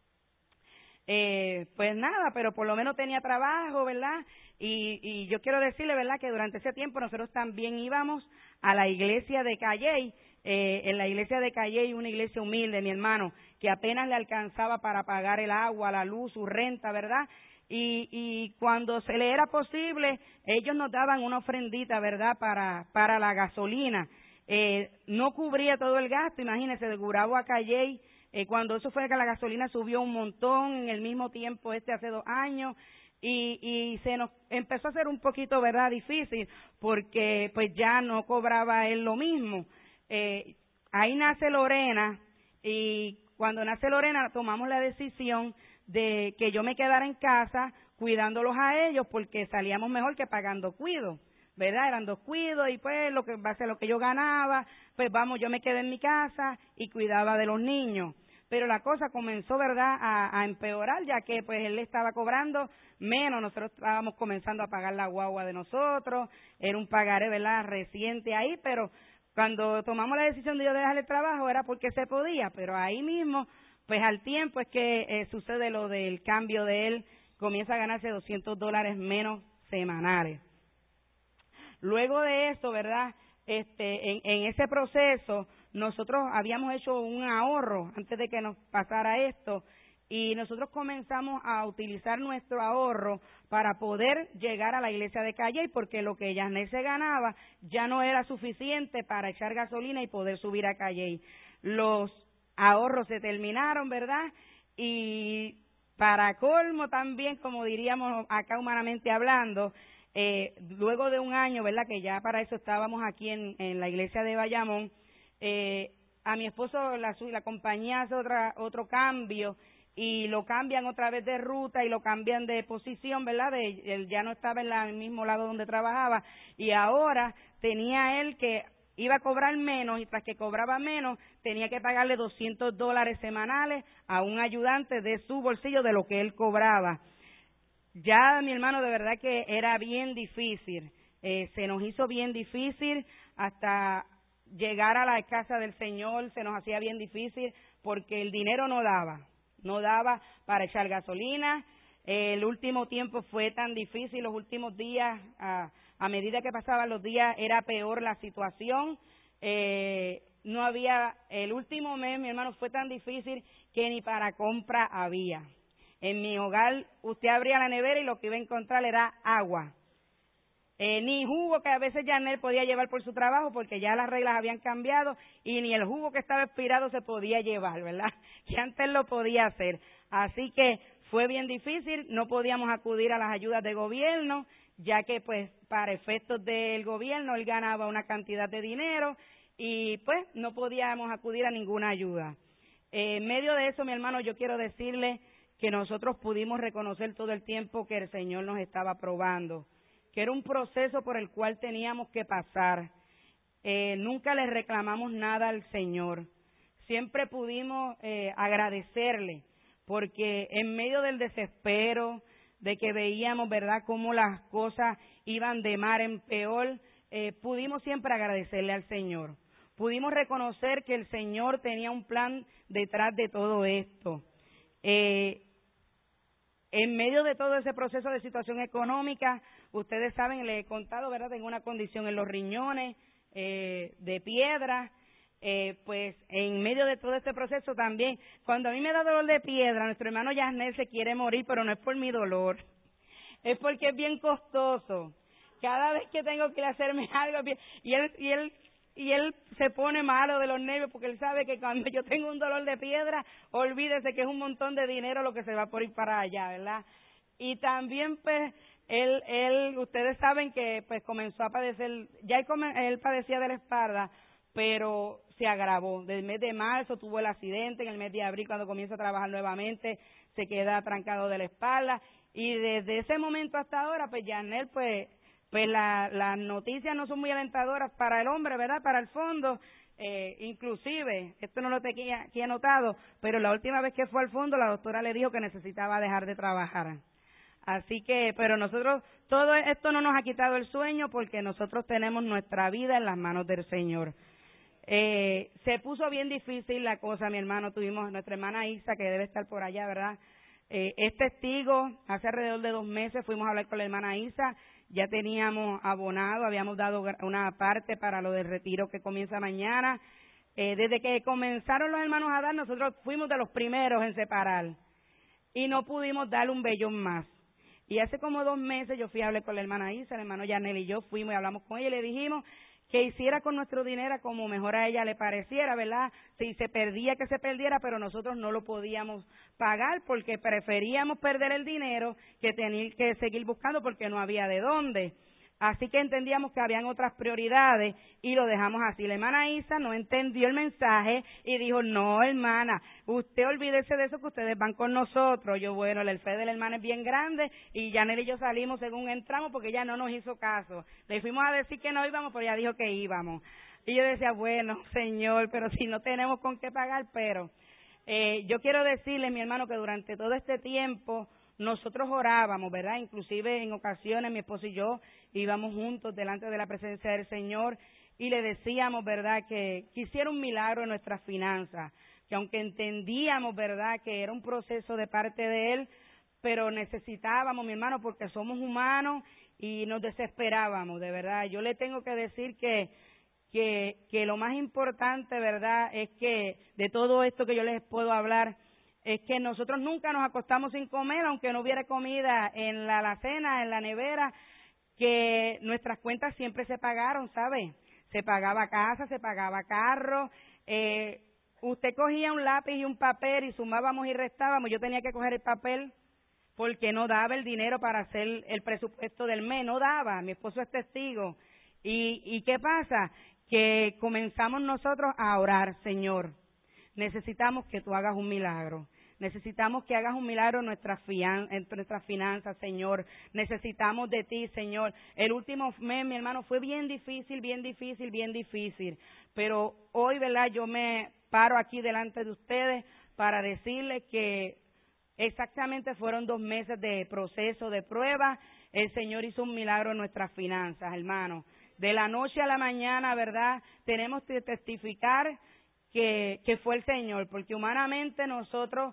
Pues nada, pero por lo menos tenía trabajo, ¿verdad? Y yo quiero decirle, ¿verdad?, que durante ese tiempo nosotros también íbamos a la iglesia de Calley. En la iglesia de Calley, una iglesia humilde, mi hermano, que apenas le alcanzaba para pagar el agua, la luz, su renta, ¿verdad? Y cuando se le era posible, ellos nos daban una ofrendita, ¿verdad?, para la gasolina. No cubría todo el gasto, imagínense, de Gurabo a Calley, cuando eso fue que la gasolina subió un montón, en el mismo tiempo hace 2 años, y se nos empezó a hacer un poquito, ¿verdad?, difícil, porque pues ya no cobraba él lo mismo. Ahí nace Lorena, y cuando nace Lorena tomamos la decisión de que yo me quedara en casa cuidándolos a ellos, porque salíamos mejor que pagando cuido, ¿verdad? Eran 2 cuidos y pues lo que base a lo que yo ganaba, pues yo me quedé en mi casa y cuidaba de los niños. Pero la cosa comenzó, ¿verdad?, a empeorar, ya que pues él estaba cobrando menos, nosotros estábamos comenzando a pagar la guagua de nosotros, era un pagaré, ¿verdad?, reciente ahí, pero cuando tomamos la decisión de yo dejar el trabajo era porque se podía, pero ahí mismo, pues al tiempo es que sucede lo del cambio de él, comienza a ganarse $200 menos semanales. Luego de eso, ¿verdad?, en ese proceso, nosotros habíamos hecho un ahorro antes de que nos pasara esto, y nosotros comenzamos a utilizar nuestro ahorro para poder llegar a la iglesia de Calley, porque lo que Yanet se ganaba ya no era suficiente para echar gasolina y poder subir a Calley. Los ahorros se terminaron, ¿verdad?, y para colmo también, como diríamos acá humanamente hablando, luego de 1 año, ¿verdad?, que ya para eso estábamos aquí en la iglesia de Bayamón, a mi esposo la compañía hace otro cambio y lo cambian otra vez de ruta y lo cambian de posición, ¿verdad? Él ya no estaba en el mismo lado donde trabajaba y ahora tenía él que iba a cobrar menos y tras que cobraba menos tenía que pagarle $200 semanales a un ayudante de su bolsillo de lo que él cobraba. Ya, mi hermano, de verdad que era bien difícil, se nos hizo bien difícil hasta llegar a la casa del Señor, se nos hacía bien difícil porque el dinero no daba, no daba para echar gasolina. El último tiempo fue tan difícil, los últimos días, a medida que pasaban los días, era peor la situación. No había, el último mes, mi hermano, fue tan difícil que ni para compra había. En mi hogar, usted abría la nevera y lo que iba a encontrar era agua. Ni jugo, que a veces Yanel podía llevar por su trabajo porque ya las reglas habían cambiado, y ni el jugo que estaba expirado se podía llevar, ¿verdad? Que antes lo podía hacer. Así que fue bien difícil, no podíamos acudir a las ayudas de gobierno, ya que pues para efectos del gobierno él ganaba una cantidad de dinero y pues no podíamos acudir a ninguna ayuda. En medio de eso, mi hermano, yo quiero decirle que nosotros pudimos reconocer todo el tiempo que el Señor nos estaba probando, que era un proceso por el cual teníamos que pasar. Nunca le reclamamos nada al Señor. Siempre pudimos agradecerle, porque en medio del desespero, de que veíamos, ¿verdad?, cómo las cosas iban de mal en peor, pudimos siempre agradecerle al Señor. Pudimos reconocer que el Señor tenía un plan detrás de todo esto. En medio de todo ese proceso de situación económica, ustedes saben, les he contado, ¿verdad?, tengo una condición en los riñones de piedra. Pues en medio de todo este proceso también, cuando a mí me da dolor de piedra, nuestro hermano Yasnel se quiere morir, pero no es por mi dolor, es porque es bien costoso. Cada vez que tengo que ir a hacerme algo, y él se pone malo de los nervios, porque él sabe que cuando yo tengo un dolor de piedra, olvídese que es un montón de dinero lo que se va por ir para allá, ¿verdad? Y también pues ustedes saben que pues comenzó a padecer, ya él padecía de la espalda, pero se agravó. Del mes de marzo tuvo el accidente, en el mes de abril cuando comienza a trabajar nuevamente se queda trancado de la espalda, y desde ese momento hasta ahora pues Yanel pues las noticias no son muy alentadoras para el hombre, ¿verdad?, para el fondo. Inclusive, esto no lo tenía aquí anotado, pero la última vez que fue al fondo la doctora le dijo que necesitaba dejar de trabajar. Así que, pero nosotros, todo esto no nos ha quitado el sueño, porque nosotros tenemos nuestra vida en las manos del Señor. Se puso bien difícil la cosa, mi hermano. Tuvimos nuestra hermana Isa, que debe estar por allá, ¿verdad? Es testigo. Hace alrededor de 2 meses fuimos a hablar con la hermana Isa. Ya teníamos abonado, habíamos dado una parte para lo del retiro que comienza mañana. Desde que comenzaron los hermanos a dar, nosotros fuimos de los primeros en separar y no pudimos darle un vellón más. Y hace como 2 meses yo fui a hablar con la hermana Isa, el hermano Yanel y yo fuimos y hablamos con ella y le dijimos que hiciera con nuestro dinero como mejor a ella le pareciera, ¿verdad? Si se perdía, que se perdiera, pero nosotros no lo podíamos pagar porque preferíamos perder el dinero que tener que seguir buscando porque no había de dónde. Así que entendíamos que habían otras prioridades y lo dejamos así. La hermana Isa no entendió el mensaje y dijo, no, hermana, usted olvídese de eso, que ustedes van con nosotros. Yo, bueno, el fe de la hermana es bien grande, y Yanel y yo salimos según entramos porque ella no nos hizo caso. Le fuimos a decir que no íbamos, pero ella dijo que íbamos. Y yo decía, bueno, Señor, pero si no tenemos con qué pagar, pero yo quiero decirle, mi hermano, que durante todo este tiempo nosotros orábamos, ¿verdad? Inclusive en ocasiones mi esposo y yo íbamos juntos delante de la presencia del Señor y le decíamos, ¿verdad?, que hiciera un milagro en nuestras finanzas, que aunque entendíamos, ¿verdad?, que era un proceso de parte de Él, pero necesitábamos, mi hermano, porque somos humanos y nos desesperábamos, de verdad. Yo le tengo que decir que lo más importante, ¿verdad?, es que de todo esto que yo les puedo hablar, es que nosotros nunca nos acostamos sin comer, aunque no hubiera comida en la alacena, en la nevera, que nuestras cuentas siempre se pagaron, ¿sabe? Se pagaba casa, se pagaba carro. Usted cogía un lápiz y un papel y sumábamos y restábamos. Yo tenía que coger el papel porque no daba el dinero para hacer el presupuesto del mes, no daba. Mi esposo es testigo. ¿Y qué pasa? Que comenzamos nosotros a orar, Señor, necesitamos que tú hagas un milagro. Necesitamos que hagas un milagro en nuestras finanzas, Señor. Necesitamos de ti, Señor. El último mes, mi hermano, fue bien difícil, bien difícil, bien difícil. Pero hoy, ¿verdad?, yo me paro aquí delante de ustedes para decirles que exactamente fueron 2 meses de proceso, de prueba. El Señor hizo un milagro en nuestras finanzas, hermano. De la noche a la mañana, ¿verdad?, tenemos que testificar que fue el Señor, porque humanamente nosotros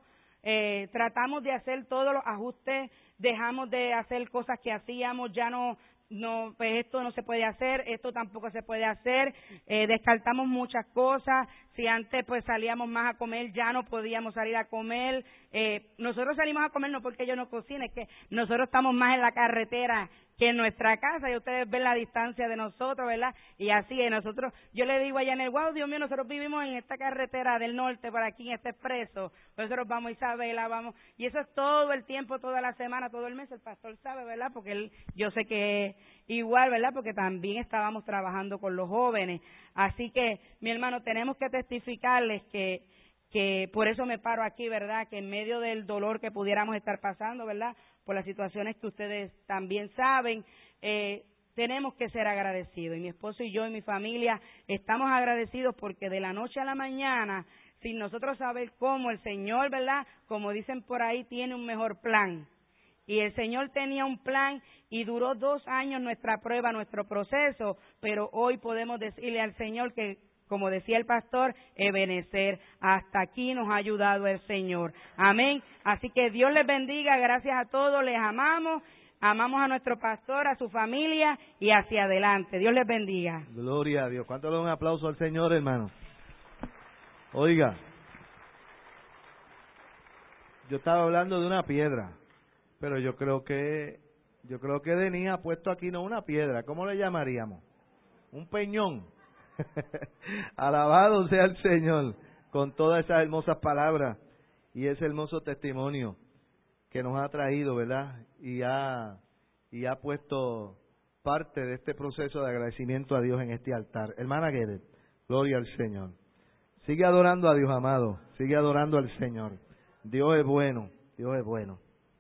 tratamos de hacer todos los ajustes, dejamos de hacer cosas que hacíamos, ya no, pues esto no se puede hacer, esto tampoco se puede hacer, descartamos muchas cosas. Si antes pues salíamos más a comer, ya no podíamos salir a comer. Nosotros salimos a comer no porque yo no cocine, es que nosotros estamos más en la carretera que en nuestra casa, y ustedes ven la distancia de nosotros, ¿verdad? Y así es, nosotros, yo le digo allá en el wow, Dios mío, nosotros vivimos en esta carretera del norte, por aquí en este expreso, nosotros vamos a Isabela, vamos, y eso es todo el tiempo, toda la semana, todo el mes, el pastor sabe, ¿verdad? Porque él, yo sé que es igual, ¿verdad? Porque también estábamos trabajando con los jóvenes, así que, mi hermano, tenemos que testificarles que por eso me paro aquí, ¿verdad? Que en medio del dolor que pudiéramos estar pasando, ¿verdad? Por las situaciones que ustedes también saben, tenemos que ser agradecidos. Y mi esposo y yo y mi familia estamos agradecidos porque de la noche a la mañana, sin nosotros saber cómo el Señor, ¿verdad? Como dicen por ahí, tiene un mejor plan. Y el Señor tenía un plan y duró 2 años nuestra prueba, nuestro proceso, pero hoy podemos decirle al Señor que, como decía el pastor, Ebenezer, hasta aquí nos ha ayudado el Señor. Amén. Así que Dios les bendiga, gracias a todos, les amamos a nuestro pastor, a su familia y hacia adelante. Dios les bendiga. Gloria a Dios. ¿Cuánto le da un aplauso al Señor, hermano? Oiga, yo estaba hablando de una piedra, pero yo creo que Denis ha puesto aquí no una piedra, ¿cómo le llamaríamos? Un peñón. Alabado sea el Señor con todas esas hermosas palabras y ese hermoso testimonio que nos ha traído, ¿verdad? Y ha puesto parte de este proceso de agradecimiento a Dios en este altar. Hermana Guedes, gloria al Señor. Sigue adorando a Dios, amado. Sigue adorando al Señor. Dios es bueno. Dios es bueno.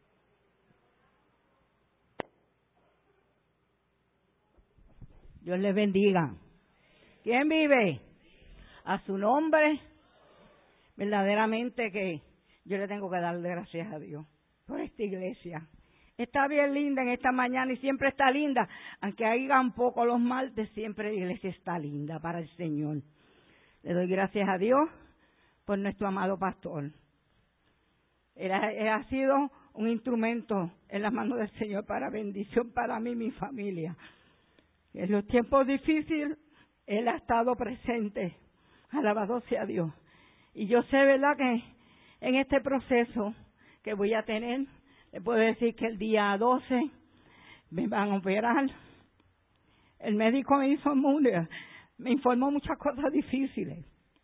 Dios les bendiga. ¿Quién vive? A su nombre. Verdaderamente que yo le tengo que dar gracias a Dios por esta iglesia. Está bien linda en esta mañana y siempre está linda. Aunque hagan poco los martes, siempre la iglesia está linda para el Señor. Le doy gracias a Dios por nuestro amado pastor. Él ha sido un instrumento en las manos del Señor para bendición para mí y mi familia. En los tiempos difíciles, Él ha estado presente. Alabado sea Dios. Y yo sé, ¿verdad?, que en este proceso que voy a tener, le puedo decir que el día 12 me van a operar. El médico me informó muchas cosas difíciles.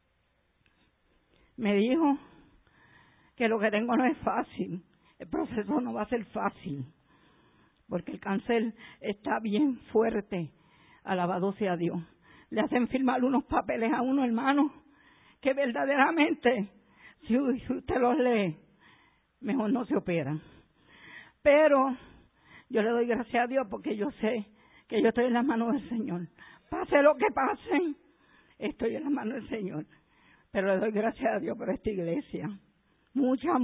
Me dijo que lo que tengo no es fácil. El proceso no va a ser fácil, porque el cáncer está bien fuerte. Alabado sea Dios. Le hacen firmar unos papeles a uno, hermano, que verdaderamente, si usted los lee, mejor no se operan. Pero yo le doy gracias a Dios porque yo sé que yo estoy en las manos del Señor. Pase lo que pase, estoy en las manos del Señor. Pero le doy gracias a Dios por esta iglesia. Mucha.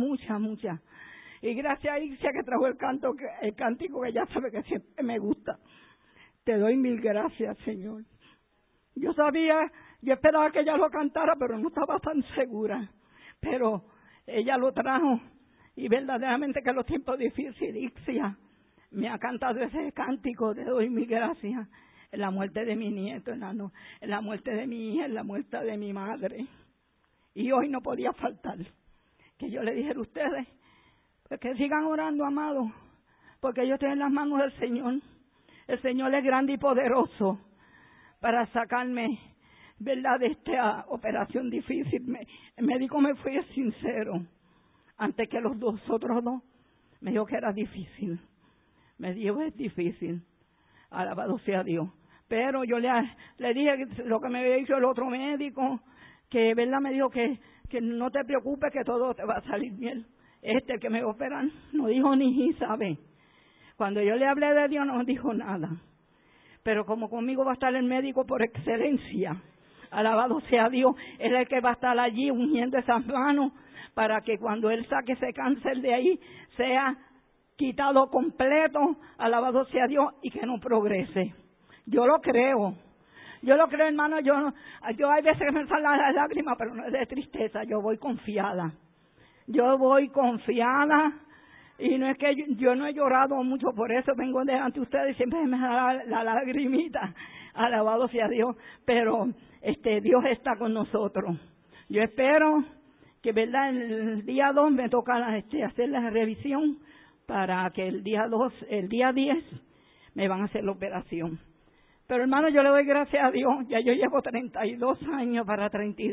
Y gracias a Ixia que trajo el cántico que ya sabe que siempre me gusta. Te doy 1000 gracias, Señor. Yo esperaba que ella lo cantara, pero no estaba tan segura. Pero ella lo trajo. Y verdaderamente que en los tiempos difíciles, Ixia me ha cantado ese cántico. Te doy 1000 gracias. En la muerte de mi nieto, en la muerte de mi hija, en la muerte de mi madre. Y hoy no podía faltar que yo le dijera a ustedes pues que sigan orando, amados, porque yo estoy en las manos del Señor. El Señor es grande y poderoso para sacarme, ¿verdad?, de esta operación difícil. El médico me fue sincero. Antes que los otros dos, me dijo que era difícil. Me dijo, es difícil. Alabado sea Dios. Pero yo le dije lo que me había dicho el otro médico, que, ¿verdad?, me dijo que no te preocupes, que todo te va a salir bien. Que me operan no dijo ni sabe. Cuando yo le hablé de Dios no dijo nada. Pero como conmigo va a estar el médico por excelencia, alabado sea Dios, Él es el que va a estar allí uniendo esas manos para que cuando Él saque ese cáncer de ahí sea quitado completo, alabado sea Dios, y que no progrese. Yo lo creo, hermano. Yo hay veces que me salen las lágrimas, pero no es de tristeza, yo voy confiada. Yo voy confiada y no es que yo no he llorado mucho, por eso vengo delante de ustedes y siempre me da la lagrimita. Alabado sea Dios, pero Dios está con nosotros. Yo espero que, verdad, el día 2 me toca hacer la revisión para que el día 10 me van a hacer la operación. Pero hermano, yo le doy gracias a Dios. Ya yo llevo 32 años para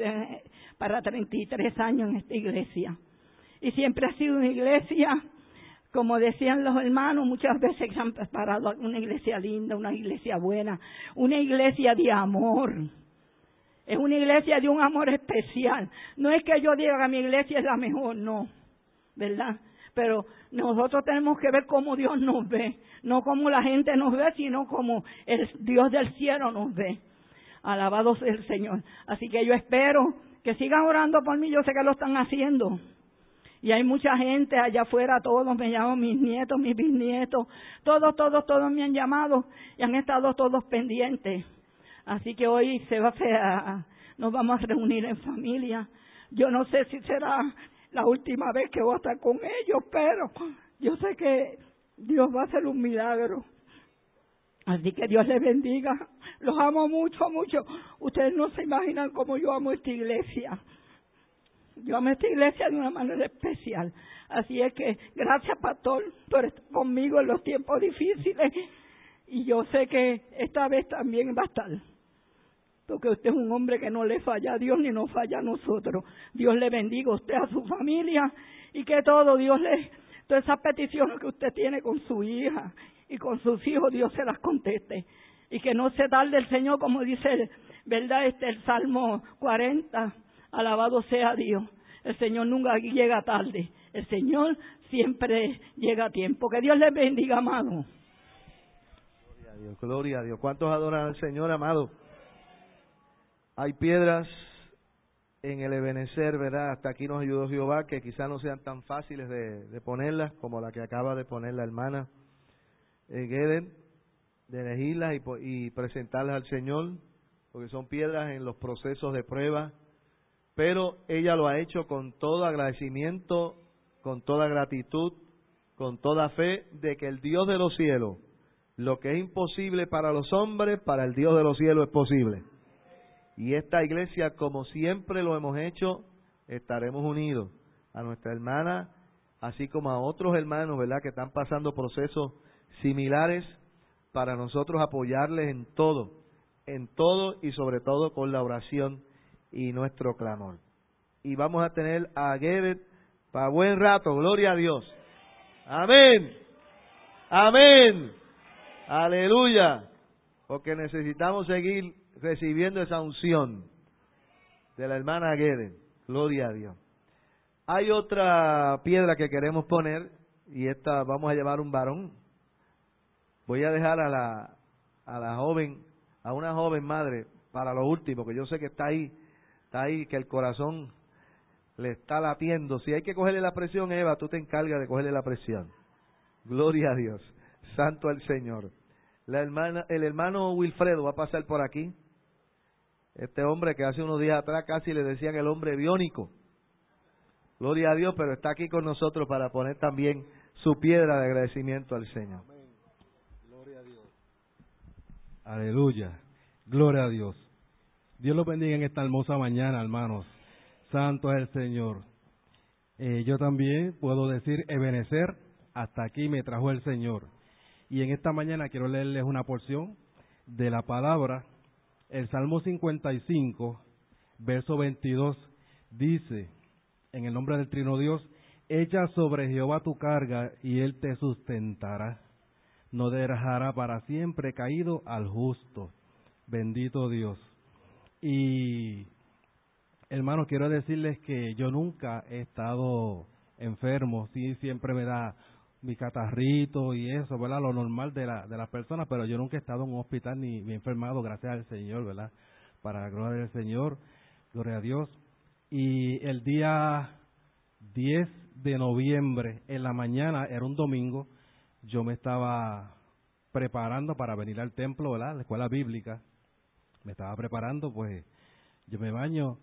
33 años en esta iglesia. Y siempre ha sido una iglesia, como decían los hermanos, muchas veces se han preparado una iglesia linda, una iglesia buena, una iglesia de amor. Es una iglesia de un amor especial. No es que yo diga que mi iglesia es la mejor, no, ¿verdad? Pero nosotros tenemos que ver cómo Dios nos ve, no como la gente nos ve, sino como el Dios del cielo nos ve. Alabado sea el Señor. Así que yo espero que sigan orando por mí, yo sé que lo están haciendo. Y hay mucha gente allá afuera, todos me llaman, mis nietos, mis bisnietos, todos me han llamado y han estado todos pendientes. Así que hoy nos vamos a reunir en familia. Yo no sé si será la última vez que voy a estar con ellos, pero yo sé que Dios va a hacer un milagro. Así que Dios les bendiga. Los amo mucho, mucho. Ustedes no se imaginan cómo yo amo esta iglesia. Yo amo esta iglesia de una manera especial. Así es que gracias, pastor, por estar conmigo en los tiempos difíciles. Y yo sé que esta vez también va a estar. Porque usted es un hombre que no le falla a Dios ni nos falla a nosotros. Dios le bendiga a usted, a su familia, y que todas esas peticiones que usted tiene con su hija y con sus hijos, Dios se las conteste. Y que no se tarde el Señor, como dice, ¿verdad? El Salmo 40, alabado sea Dios. El Señor nunca llega tarde. El Señor siempre llega a tiempo. Que Dios les bendiga, amado. Gloria a Dios, gloria a Dios. ¿Cuántos adoran al Señor, amado? Hay piedras en el Ebenezer, ¿verdad? Hasta aquí nos ayudó Jehová, que quizás no sean tan fáciles de ponerlas como la que acaba de poner la hermana Geden, de elegirlas y presentarlas al Señor, porque son piedras en los procesos de prueba, pero ella lo ha hecho con todo agradecimiento, con toda gratitud, con toda fe de que el Dios de los cielos, lo que es imposible para los hombres, para el Dios de los cielos es posible. Y esta iglesia, como siempre lo hemos hecho, estaremos unidos a nuestra hermana, así como a otros hermanos, ¿verdad?, que están pasando procesos similares, para nosotros apoyarles en todo y sobre todo con la oración y nuestro clamor. Y vamos a tener a Gebet para buen rato, gloria a Dios. Amén, amén, aleluya, porque necesitamos seguir recibiendo esa unción de la hermana Geden, gloria a Dios. Hay otra piedra que queremos poner, y esta vamos a llevar un varón. Voy a dejar a la joven, a una joven madre, para lo último, que yo sé que está ahí, que el corazón le está latiendo. Si hay que cogerle la presión, Eva, tú te encargas de cogerle la presión. Gloria a Dios, santo el Señor. El hermano Wilfredo va a pasar por aquí. Este hombre que hace unos días atrás casi le decían el hombre biónico. Gloria a Dios, pero está aquí con nosotros para poner también su piedra de agradecimiento al Señor. Amén. Gloria a Dios. Aleluya. Gloria a Dios. Dios los bendiga en esta hermosa mañana, hermanos. Santo es el Señor. Yo también puedo decir, Ebenezer, hasta aquí me trajo el Señor. Y en esta mañana quiero leerles una porción de la palabra. El Salmo 55, verso 22, dice, en el nombre del Trino Dios, echa sobre Jehová tu carga y Él te sustentará. No dejará para siempre caído al justo. Bendito Dios. Y, hermanos, quiero decirles que yo nunca he estado enfermo. Sí, siempre me da mi catarrito y eso, ¿verdad? Lo normal de las personas, pero yo nunca he estado en un hospital ni enfermado, gracias al Señor, ¿verdad? Para la gloria del Señor, gloria a Dios. Y el día 10 de noviembre, en la mañana, era un domingo, yo me estaba preparando para venir al templo, ¿verdad? La escuela bíblica. Me estaba preparando, pues yo me baño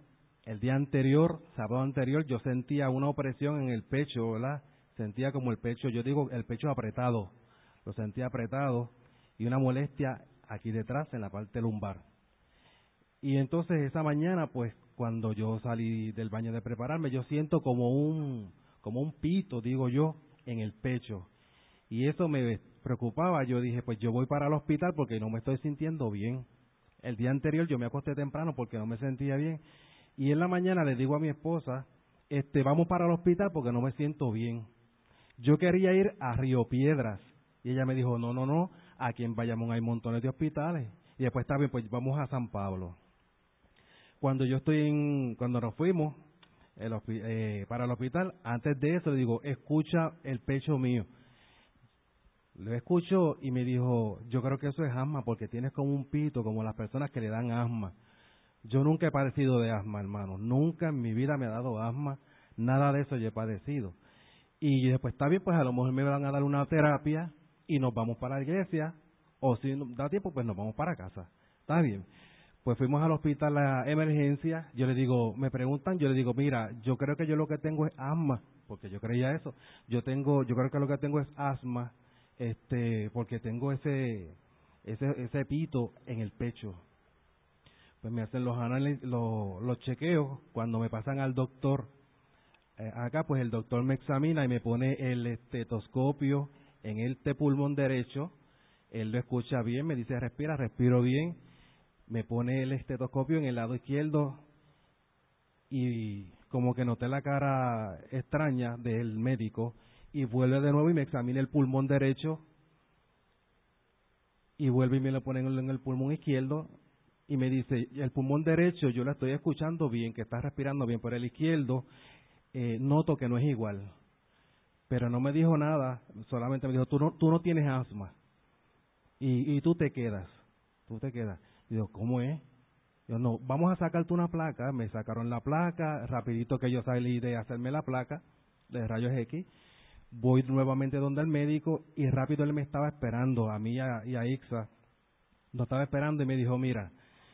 El día anterior, sábado anterior, yo sentía una opresión en el pecho, ¿verdad? Sentía como el pecho, yo digo el pecho apretado, lo sentía apretado y una molestia aquí detrás en la parte lumbar. Y entonces esa mañana, pues cuando yo salí del baño de prepararme, yo siento como un pito, digo yo, en el pecho. Y eso me preocupaba, yo dije, pues yo voy para el hospital porque no me estoy sintiendo bien. El día anterior yo me acosté temprano porque no me sentía bien. Y en la mañana le digo a mi esposa, vamos para el hospital porque no me siento bien. Yo quería ir a Río Piedras. Y ella me dijo, no, aquí en Bayamón hay montones de hospitales. Y después está bien, pues vamos a San Pablo. Cuando nos fuimos para el hospital, antes de eso le digo, escucha el pecho mío. Lo escucho y me dijo, yo creo que eso es asma porque tienes como un pito, como las personas que le dan asma. Yo nunca he padecido de asma, hermano. Nunca en mi vida me ha dado asma. Nada de eso yo he padecido. Y después está bien, pues a lo mejor me van a dar una terapia y nos vamos para la iglesia. O si no da tiempo, pues nos vamos para casa. Está bien. Pues fuimos al hospital a emergencia. Me preguntan, yo le digo, mira, yo creo que yo lo que tengo es asma. Porque yo creía eso. Yo creo que lo que tengo es asma. Porque tengo ese pito en el pecho. Pues me hacen los chequeos. Cuando me pasan al doctor, acá pues el doctor me examina y me pone el estetoscopio en el pulmón derecho. Él lo escucha bien, me dice respiro bien. Me pone el estetoscopio en el lado izquierdo y como que noté la cara extraña del médico y vuelve de nuevo y me examina el pulmón derecho y vuelve y me lo pone en el pulmón izquierdo. Y me dice, el pulmón derecho yo la estoy escuchando bien, que está respirando bien, por el izquierdo noto que no es igual. Pero no me dijo nada, solamente me dijo, tú no tienes asma y tú te quedas. Y yo, ¿cómo es? Yo, no, vamos a sacarte una placa. Me sacaron la placa, rapidito que yo salí de hacerme la placa de rayos X. Voy nuevamente donde el médico y rápido él me estaba esperando, a mí y a Ixa. Nos estaba esperando y me dijo, mira,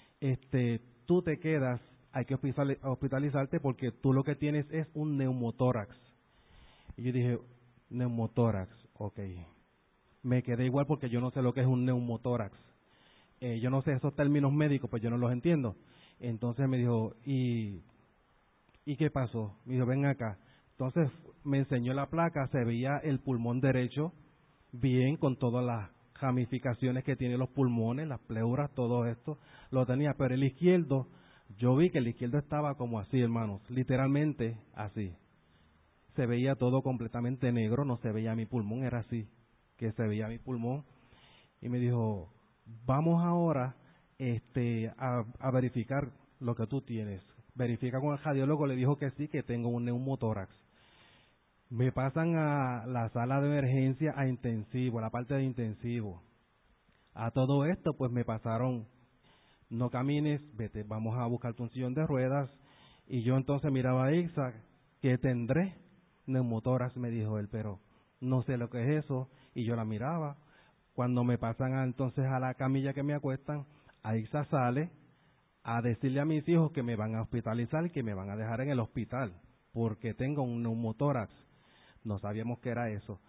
tú te quedas, hay que hospitalizarte porque tú lo que tienes es un neumotórax. Y yo dije, neumotórax, ok. Me quedé igual porque yo no sé lo que es un neumotórax. Yo no sé esos términos médicos, pues yo no los entiendo. Entonces me dijo, ¿y qué pasó? Me dijo, ven acá. Entonces me enseñó la placa, se veía el pulmón derecho bien con todas las ramificaciones que tiene los pulmones, las pleuras, todo esto, lo tenía, pero el izquierdo, yo vi que el izquierdo estaba como así, hermanos, literalmente así. Se veía todo completamente negro, no se veía mi pulmón, era así, que se veía mi pulmón. Y me dijo, vamos ahora a verificar lo que tú tienes. Verifica con el radiólogo, le dijo que sí, que tengo un neumotórax. Me pasan a la sala de emergencia a intensivo, a la parte de intensivo. A todo esto, pues me pasaron, no camines, vete, vamos a buscarte un sillón de ruedas. Y yo entonces miraba a Isa, ¿qué tendré? Neumotórax, me dijo él, pero no sé lo que es eso. Y yo la miraba. Cuando me pasan entonces a la camilla que me acuestan, Isa sale a decirle a mis hijos que me van a hospitalizar y que me van a dejar en el hospital, porque tengo un neumotórax. No sabíamos qué era eso.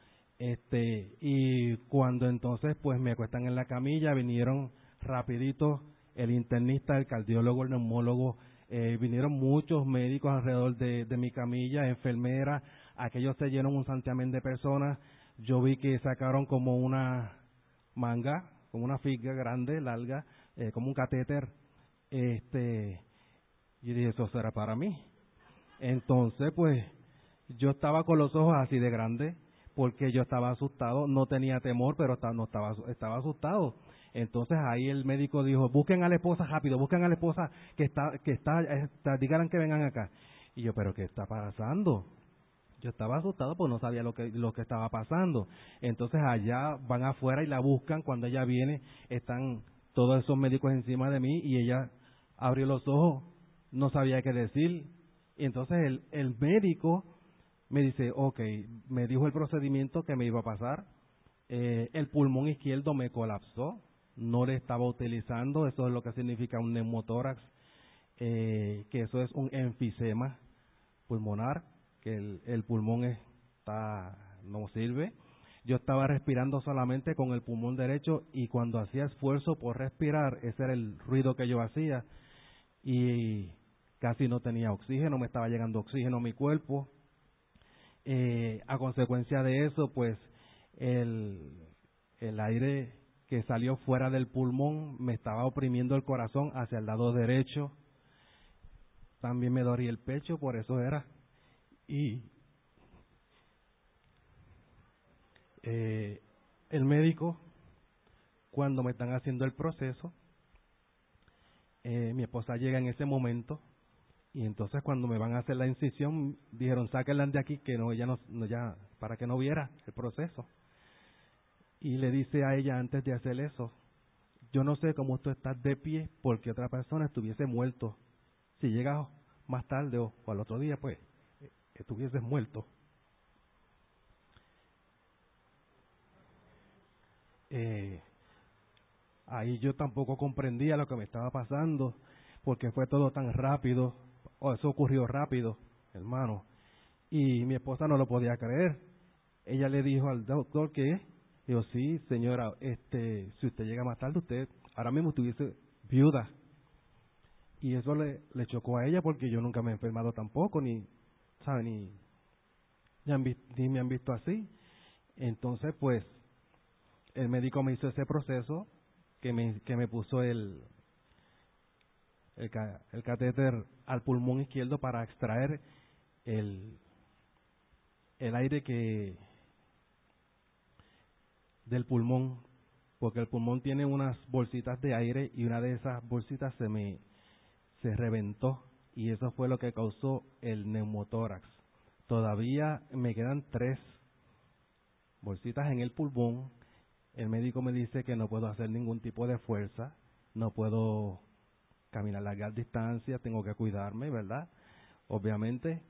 Y cuando entonces pues me acuestan en la camilla, vinieron rapidito el internista, el cardiólogo, el neumólogo, vinieron muchos médicos alrededor de mi camilla, enfermeras, aquellos se llenó un santiamén de personas. Yo vi que sacaron como una manga, como una figa grande, larga, como un catéter. Yo dije, eso será para mí. Entonces pues yo estaba con los ojos así de grandes porque yo estaba asustado, no tenía temor, pero estaba asustado. Entonces ahí el médico dijo, busquen a la esposa rápido, busquen a la esposa que está, digan que vengan acá. Y yo, ¿pero qué está pasando? Yo estaba asustado porque no sabía lo que estaba pasando. Entonces allá van afuera y la buscan. Cuando ella viene, están todos esos médicos encima de mí y ella abrió los ojos, no sabía qué decir. Y entonces el médico me dice, ok, me dijo el procedimiento que me iba a pasar. El pulmón izquierdo me colapsó, no le estaba utilizando, eso es lo que significa un neumotórax. que eso es un enfisema pulmonar, que el pulmón no sirve. Yo estaba respirando solamente con el pulmón derecho y cuando hacía esfuerzo por respirar, ese era el ruido que yo hacía y casi no tenía oxígeno, me estaba llegando oxígeno a mi cuerpo. A consecuencia de eso, pues el aire que salió fuera del pulmón me estaba oprimiendo el corazón hacia el lado derecho. También me dolía el pecho, por eso era. Y el médico, cuando me están haciendo el proceso, mi esposa llega en ese momento y entonces cuando me van a hacer la incisión dijeron sáquenla de aquí, que no, ella no, ya, para que no viera el proceso. Y le dice a ella antes de hacer eso, yo no sé cómo tú estás de pie porque otra persona estuviese muerto. Si llegas más tarde o al otro día, pues estuvieses muerto. Ahí yo tampoco comprendía lo que me estaba pasando porque fue todo tan rápido, eso ocurrió rápido, hermano, y mi esposa no lo podía creer. Ella le dijo al doctor que, dijo, sí, señora, si usted llega más tarde, usted ahora mismo estuviese viuda. Y eso le chocó a ella porque yo nunca me he enfermado tampoco, ni me han visto así. Entonces, pues, el médico me hizo ese proceso que me puso el catéter al pulmón izquierdo para extraer el aire del pulmón, porque el pulmón tiene unas bolsitas de aire y una de esas bolsitas se reventó y eso fue lo que causó el neumotórax. Todavía me quedan 3 bolsitas en el pulmón. El médico me dice que no puedo hacer ningún tipo de fuerza, no puedo caminar largas distancias, tengo que cuidarme, ¿verdad? Obviamente.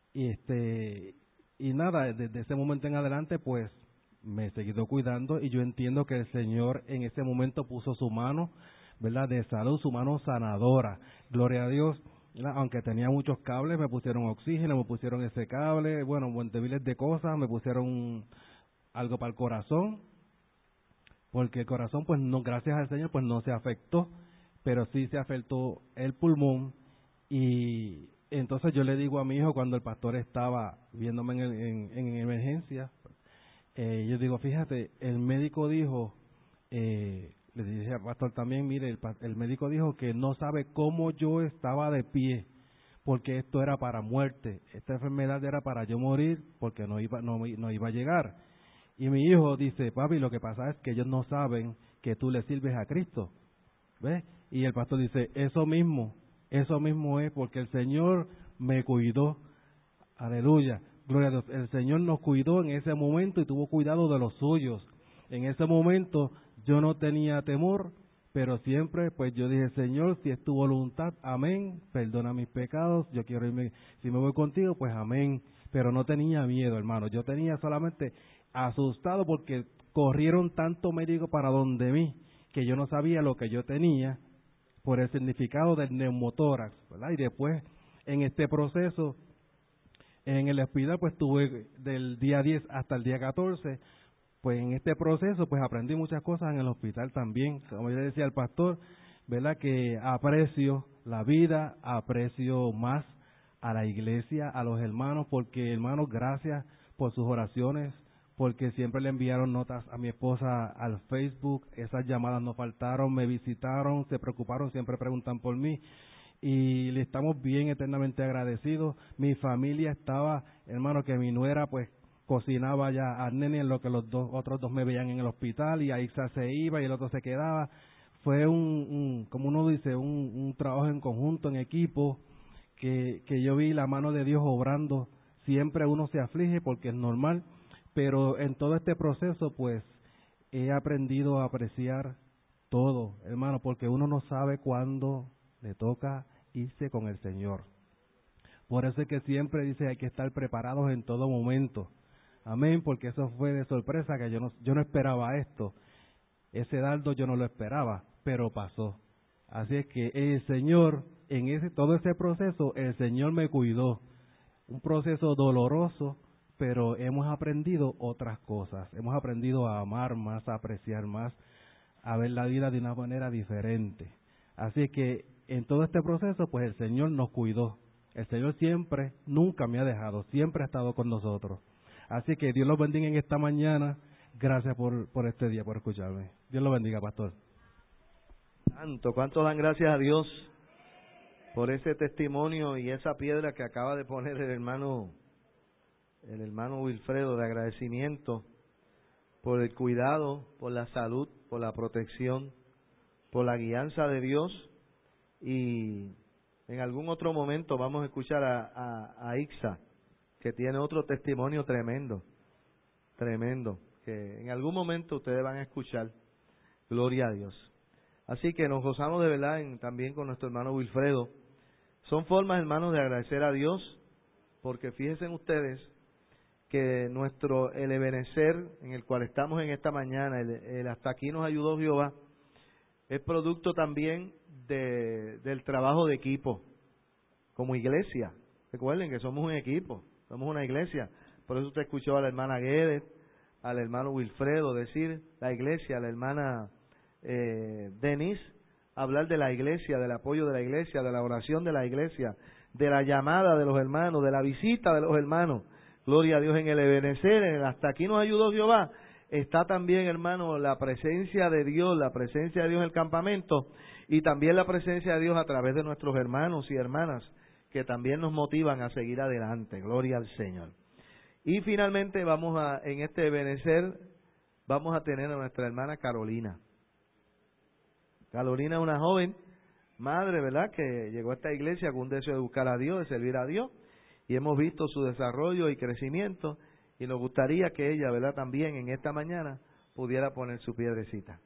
Y nada, desde ese momento en adelante, pues me he seguido cuidando y yo entiendo que el Señor en ese momento puso su mano, ¿verdad?, de salud, su mano sanadora. Gloria a Dios. Aunque tenía muchos cables, me pusieron oxígeno, me pusieron ese cable, bueno, monteviles de cosas, me pusieron algo para el corazón, porque el corazón, pues no, gracias al Señor, pues no se afectó, pero sí se afectó el pulmón. Y entonces yo le digo a mi hijo, cuando el pastor estaba viéndome en emergencia, yo digo, fíjate, el médico dijo, le dije al pastor también, mire, el médico dijo que no sabe cómo yo estaba de pie, porque esto era para muerte, esta enfermedad era para yo morir, porque no iba a llegar. Y mi hijo dice, papi, lo que pasa es que ellos no saben que tú le sirves a Cristo, ¿ves? Y el pastor dice, eso mismo es porque el Señor me cuidó, aleluya, gloria a Dios, el Señor nos cuidó en ese momento y tuvo cuidado de los suyos. En ese momento yo no tenía temor, pero siempre pues yo dije, Señor, si es tu voluntad, amén, perdona mis pecados, yo quiero irme, si me voy contigo, pues amén. Pero no tenía miedo, hermano, yo tenía solamente asustado porque corrieron tanto médico para donde mí, que yo no sabía lo que yo tenía por el significado del neumotórax, ¿verdad? Y después, en este proceso, en el hospital, pues estuve del día 10 hasta el día 14, pues en este proceso, pues aprendí muchas cosas en el hospital también. Como yo le decía al pastor, ¿verdad?, que aprecio la vida, aprecio más a la iglesia, a los hermanos, porque hermanos, gracias por sus oraciones, porque siempre le enviaron notas a mi esposa al Facebook, esas llamadas no faltaron, me visitaron, se preocuparon, siempre preguntan por mí y le estamos bien eternamente agradecidos. Mi familia estaba, hermano, que mi nuera pues cocinaba ya al nene en lo que los otros dos me veían en el hospital y ahí se iba y el otro se quedaba. Fue como uno dice, un trabajo en conjunto, en equipo, que yo vi la mano de Dios obrando. Siempre uno se aflige porque es normal, pero en todo este proceso, pues, he aprendido a apreciar todo, hermano, porque uno no sabe cuándo le toca irse con el Señor. Por eso es que siempre dice hay que estar preparados en todo momento. Amén, porque eso fue de sorpresa, que yo no esperaba esto. Ese dardo yo no lo esperaba, pero pasó. Así es que el Señor, todo ese proceso, el Señor me cuidó. Un proceso doloroso, pero hemos aprendido otras cosas. Hemos aprendido a amar más, a apreciar más, a ver la vida de una manera diferente. Así que en todo este proceso, pues el Señor nos cuidó. El Señor siempre, nunca me ha dejado, siempre ha estado con nosotros. Así que Dios los bendiga en esta mañana. Gracias por este día, por escucharme. Dios los bendiga, pastor. Santo, ¿cuánto dan gracias a Dios por ese testimonio y esa piedra que acaba de poner el hermano Wilfredo, de agradecimiento por el cuidado, por la salud, por la protección, por la guianza de Dios? Y en algún otro momento vamos a escuchar a Ixa, que tiene otro testimonio tremendo, que en algún momento ustedes van a escuchar. Gloria a Dios. Así que nos gozamos de verdad también con nuestro hermano Wilfredo. Son formas, hermanos, de agradecer a Dios, porque fíjense ustedes que el Ebenecer en el cual estamos en esta mañana, el hasta aquí nos ayudó Jehová, es producto también del trabajo de equipo, como iglesia. Recuerden que somos un equipo, somos una iglesia. Por eso usted escuchó a la hermana Guedes, al hermano Wilfredo decir la iglesia, a la hermana Denise hablar de la iglesia, del apoyo de la iglesia, de la oración de la iglesia, de la llamada de los hermanos, de la visita de los hermanos. Gloria a Dios. En el Ebenecer, en el hasta aquí nos ayudó Jehová, está también, hermano, la presencia de Dios, en el campamento, y también la presencia de Dios a través de nuestros hermanos y hermanas, que también nos motivan a seguir adelante. Gloria al Señor. Y finalmente en este Ebenecer, vamos a tener a nuestra hermana Carolina. Carolina es una joven madre, ¿verdad?, que llegó a esta iglesia con un deseo de buscar a Dios, de servir a Dios, y hemos visto su desarrollo y crecimiento, y nos gustaría que ella, ¿verdad?, también en esta mañana pudiera poner su piedrecita.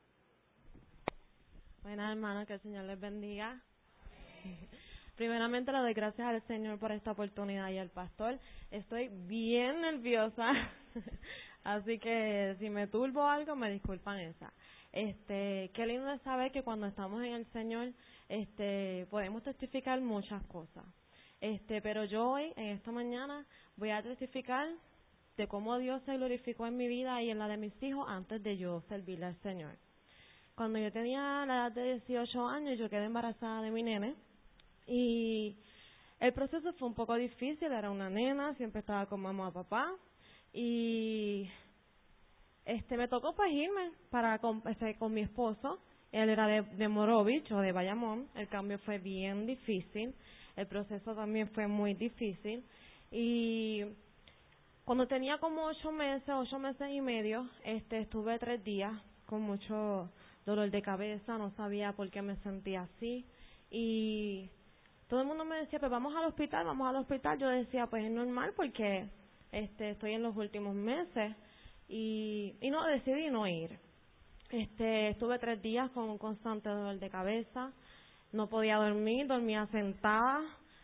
Buenas, hermanos, que el Señor les bendiga. Primeramente le doy gracias al Señor por esta oportunidad y al pastor. Estoy bien nerviosa, así que si me turbo algo, me disculpan esa. Qué lindo es saber que cuando estamos en el Señor, podemos testificar muchas cosas. Pero yo hoy, en esta mañana, voy a testificar de cómo Dios se glorificó en mi vida y en la de mis hijos antes de yo servirle al Señor. Cuando yo tenía la edad de 18 años, yo quedé embarazada de mi nene y el proceso fue un poco difícil. Era una nena, siempre estaba con mamá o papá y me tocó pues irme con mi esposo. Él era de Morovich o de Bayamón. El cambio fue bien difícil, el proceso también fue muy difícil y cuando tenía como 8 meses y medio, estuve 3 días con mucho dolor de cabeza, no sabía por qué me sentía así y todo el mundo me decía, pues vamos al hospital. Yo decía, pues es normal porque estoy en los últimos meses y no, decidí no ir. Estuve 3 días con un constante dolor de cabeza, no podía dormir, dormía sentada,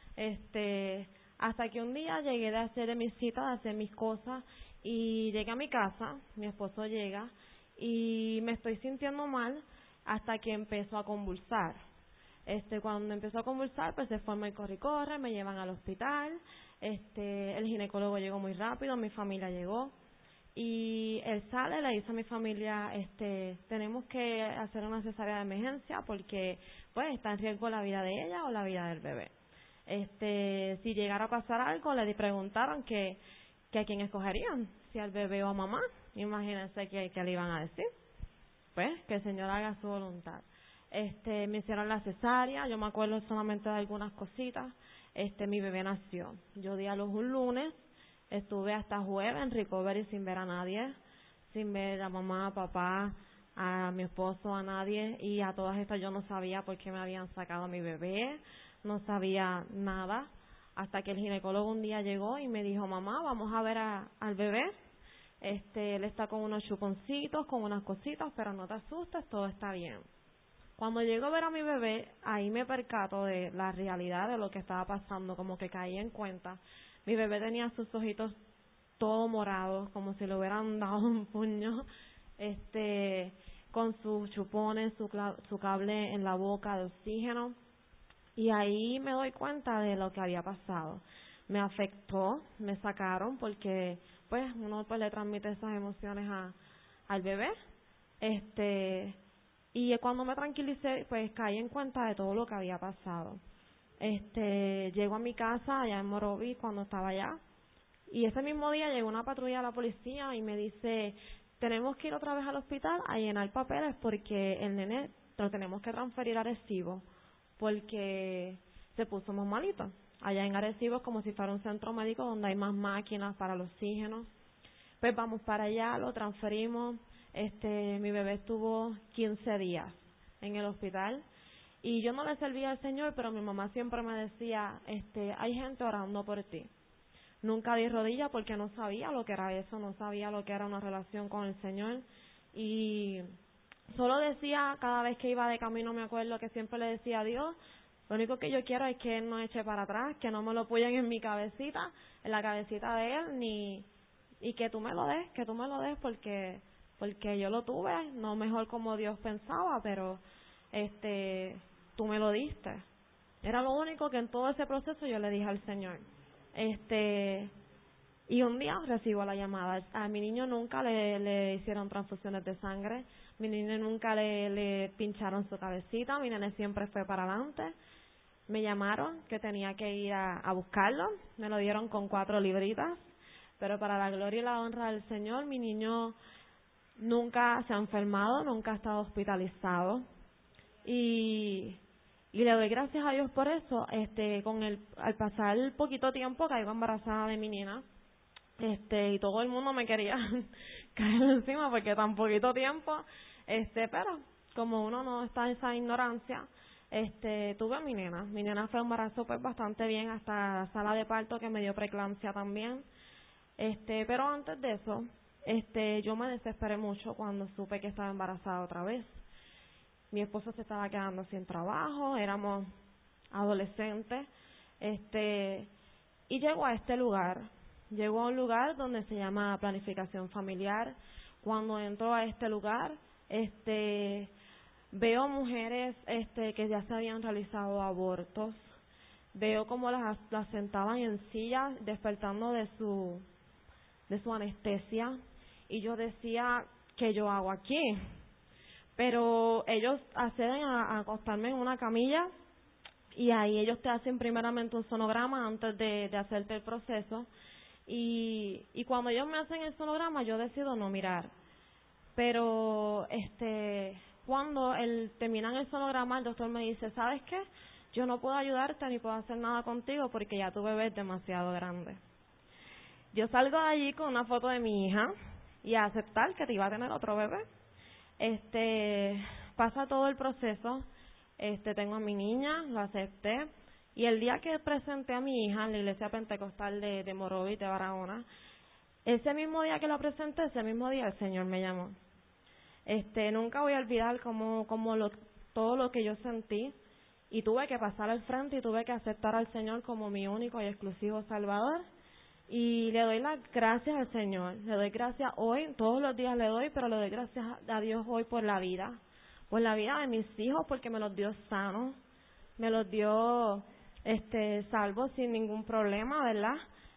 hasta que un día llegué de hacer mis citas, de hacer mis cosas y llegué a mi casa, mi esposo llega y me estoy sintiendo mal hasta que empezó a convulsar. Cuando empezó a convulsar, pues se forma el corre-corre, me llevan al hospital, el ginecólogo llegó muy rápido, mi familia llegó y él sale, le dice a mi familia, tenemos que hacer una cesárea de emergencia porque pues está en riesgo la vida de ella o la vida del bebé. Si llegara a pasar algo, le preguntaron que a quién escogerían, si al bebé o a mamá. Imagínense que le iban a decir, pues que el Señor haga su voluntad. Me hicieron la cesárea, yo me acuerdo solamente de algunas cositas. Mi bebé nació, yo di a luz un lunes, estuve hasta jueves en recovery sin ver a nadie, sin ver a mamá, a papá, a mi esposo, a nadie, y a todas estas yo no sabía por qué me habían sacado a mi bebé, no sabía nada, hasta que el ginecólogo un día llegó y me dijo, mamá, vamos a ver al bebé, él está con unos chuponcitos, con unas cositas, pero no te asustes, todo está bien. Cuando llego a ver a mi bebé, ahí me percato de la realidad de lo que estaba pasando, como que caí en cuenta. Mi bebé tenía sus ojitos todo morados, como si le hubieran dado un puño. con sus chupones, su cable en la boca de oxígeno. Y ahí me doy cuenta de lo que había pasado. Me afectó, me sacaron porque pues uno pues le transmite esas emociones al bebé. Y cuando me tranquilicé, pues caí en cuenta de todo lo que había pasado. Llego a mi casa allá en Morovis cuando estaba allá. Y ese mismo día llegó una patrulla de la policía y me dice, tenemos que ir otra vez al hospital a llenar papeles porque el nene lo tenemos que transferir a Arecibo porque se puso muy malito. Allá en Arecibo es como si fuera un centro médico donde hay más máquinas para el oxígeno. Pues vamos para allá, lo transferimos. Mi bebé estuvo 15 días en el hospital y yo no le servía al Señor, pero mi mamá siempre me decía, hay gente orando por ti. Nunca di rodillas porque no sabía lo que era eso, no sabía lo que era una relación con el Señor y solo decía, cada vez que iba de camino me acuerdo que siempre le decía a Dios, lo único que yo quiero es que Él no eche para atrás, que no me lo apoyen en mi cabecita, en la cabecita de Él, y que tú me lo des porque yo lo tuve, no mejor como Dios pensaba, pero tú me lo diste. Era lo único que en todo ese proceso yo le dije al Señor. Y un día recibo la llamada. A mi niño nunca le hicieron transfusiones de sangre, mi niño nunca le pincharon su cabecita, mi nene siempre fue para adelante. Me llamaron que tenía que ir a buscarlo, me lo dieron con 4 libritas, pero para la gloria y la honra del Señor, mi niño nunca se ha enfermado, nunca ha estado hospitalizado y le doy gracias a Dios por eso. Al pasar el poquito tiempo caigo embarazada de mi nena, y todo el mundo me quería caer encima porque tan poquito tiempo, pero como uno no está en esa ignorancia, tuve a mi nena. Mi nena fue un embarazo pues bastante bien hasta la sala de parto que me dio preeclampsia también. Pero antes de eso, yo me desesperé mucho cuando supe que estaba embarazada otra vez. Mi esposo se estaba quedando sin trabajo, éramos adolescentes, y llegó a un lugar donde se llama planificación familiar. Cuando entro a este lugar, veo mujeres que ya se habían realizado abortos, veo cómo las sentaban en sillas despertando de su anestesia, y yo decía, ¿qué yo hago aquí? Pero ellos acceden a acostarme en una camilla y ahí ellos te hacen primeramente un sonograma antes de hacerte el proceso, y cuando ellos me hacen el sonograma yo decido no mirar, pero cuando terminan el sonograma el doctor me dice, ¿sabes qué? Yo no puedo ayudarte ni puedo hacer nada contigo porque ya tu bebé es demasiado grande. Yo salgo de allí con una foto de mi hija y a aceptar que te iba a tener otro bebé. Pasa todo el proceso, tengo a mi niña, lo acepté, y el día que presenté a mi hija en la iglesia pentecostal de Morovis, de Barahona, ese mismo día que la presenté, ese mismo día el Señor me llamó. Nunca voy a olvidar todo lo que yo sentí, y tuve que pasar al frente y tuve que aceptar al Señor como mi único y exclusivo Salvador. Y le doy las gracias al Señor, le doy gracias hoy, todos los días le doy, pero le doy gracias a Dios hoy por la vida de mis hijos, porque me los dio sanos, me los dio salvos sin ningún problema, ¿verdad?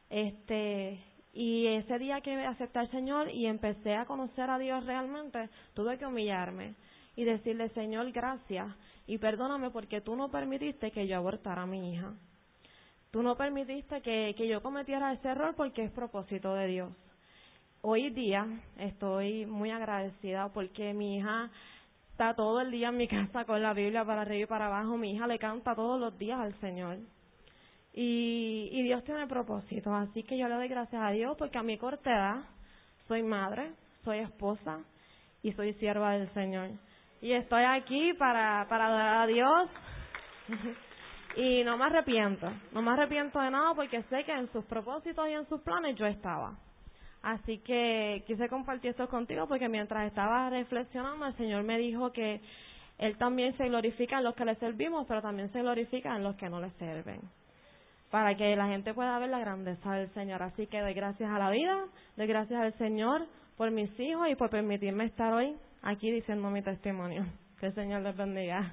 Y ese día que acepté al Señor y empecé a conocer a Dios realmente, tuve que humillarme y decirle, Señor, gracias, y perdóname porque tú no permitiste que yo abortara a mi hija. Tú no permitiste que yo cometiera ese error porque es propósito de Dios. Hoy día estoy muy agradecida porque mi hija está todo el día en mi casa con la Biblia para arriba y para abajo. Mi hija le canta todos los días al Señor. Y Dios tiene propósitos, así que yo le doy gracias a Dios porque a mi corta edad soy madre, soy esposa y soy sierva del Señor. Y estoy aquí para adorar a Dios. Y no me arrepiento de nada porque sé que en sus propósitos y en sus planes yo estaba. Así que quise compartir esto contigo porque mientras estaba reflexionando el Señor me dijo que Él también se glorifica en los que le servimos, pero también se glorifica en los que no le sirven, para que la gente pueda ver la grandeza del Señor. Así que doy gracias a la vida, doy gracias al Señor por mis hijos y por permitirme estar hoy aquí diciendo mi testimonio. Que el Señor les bendiga.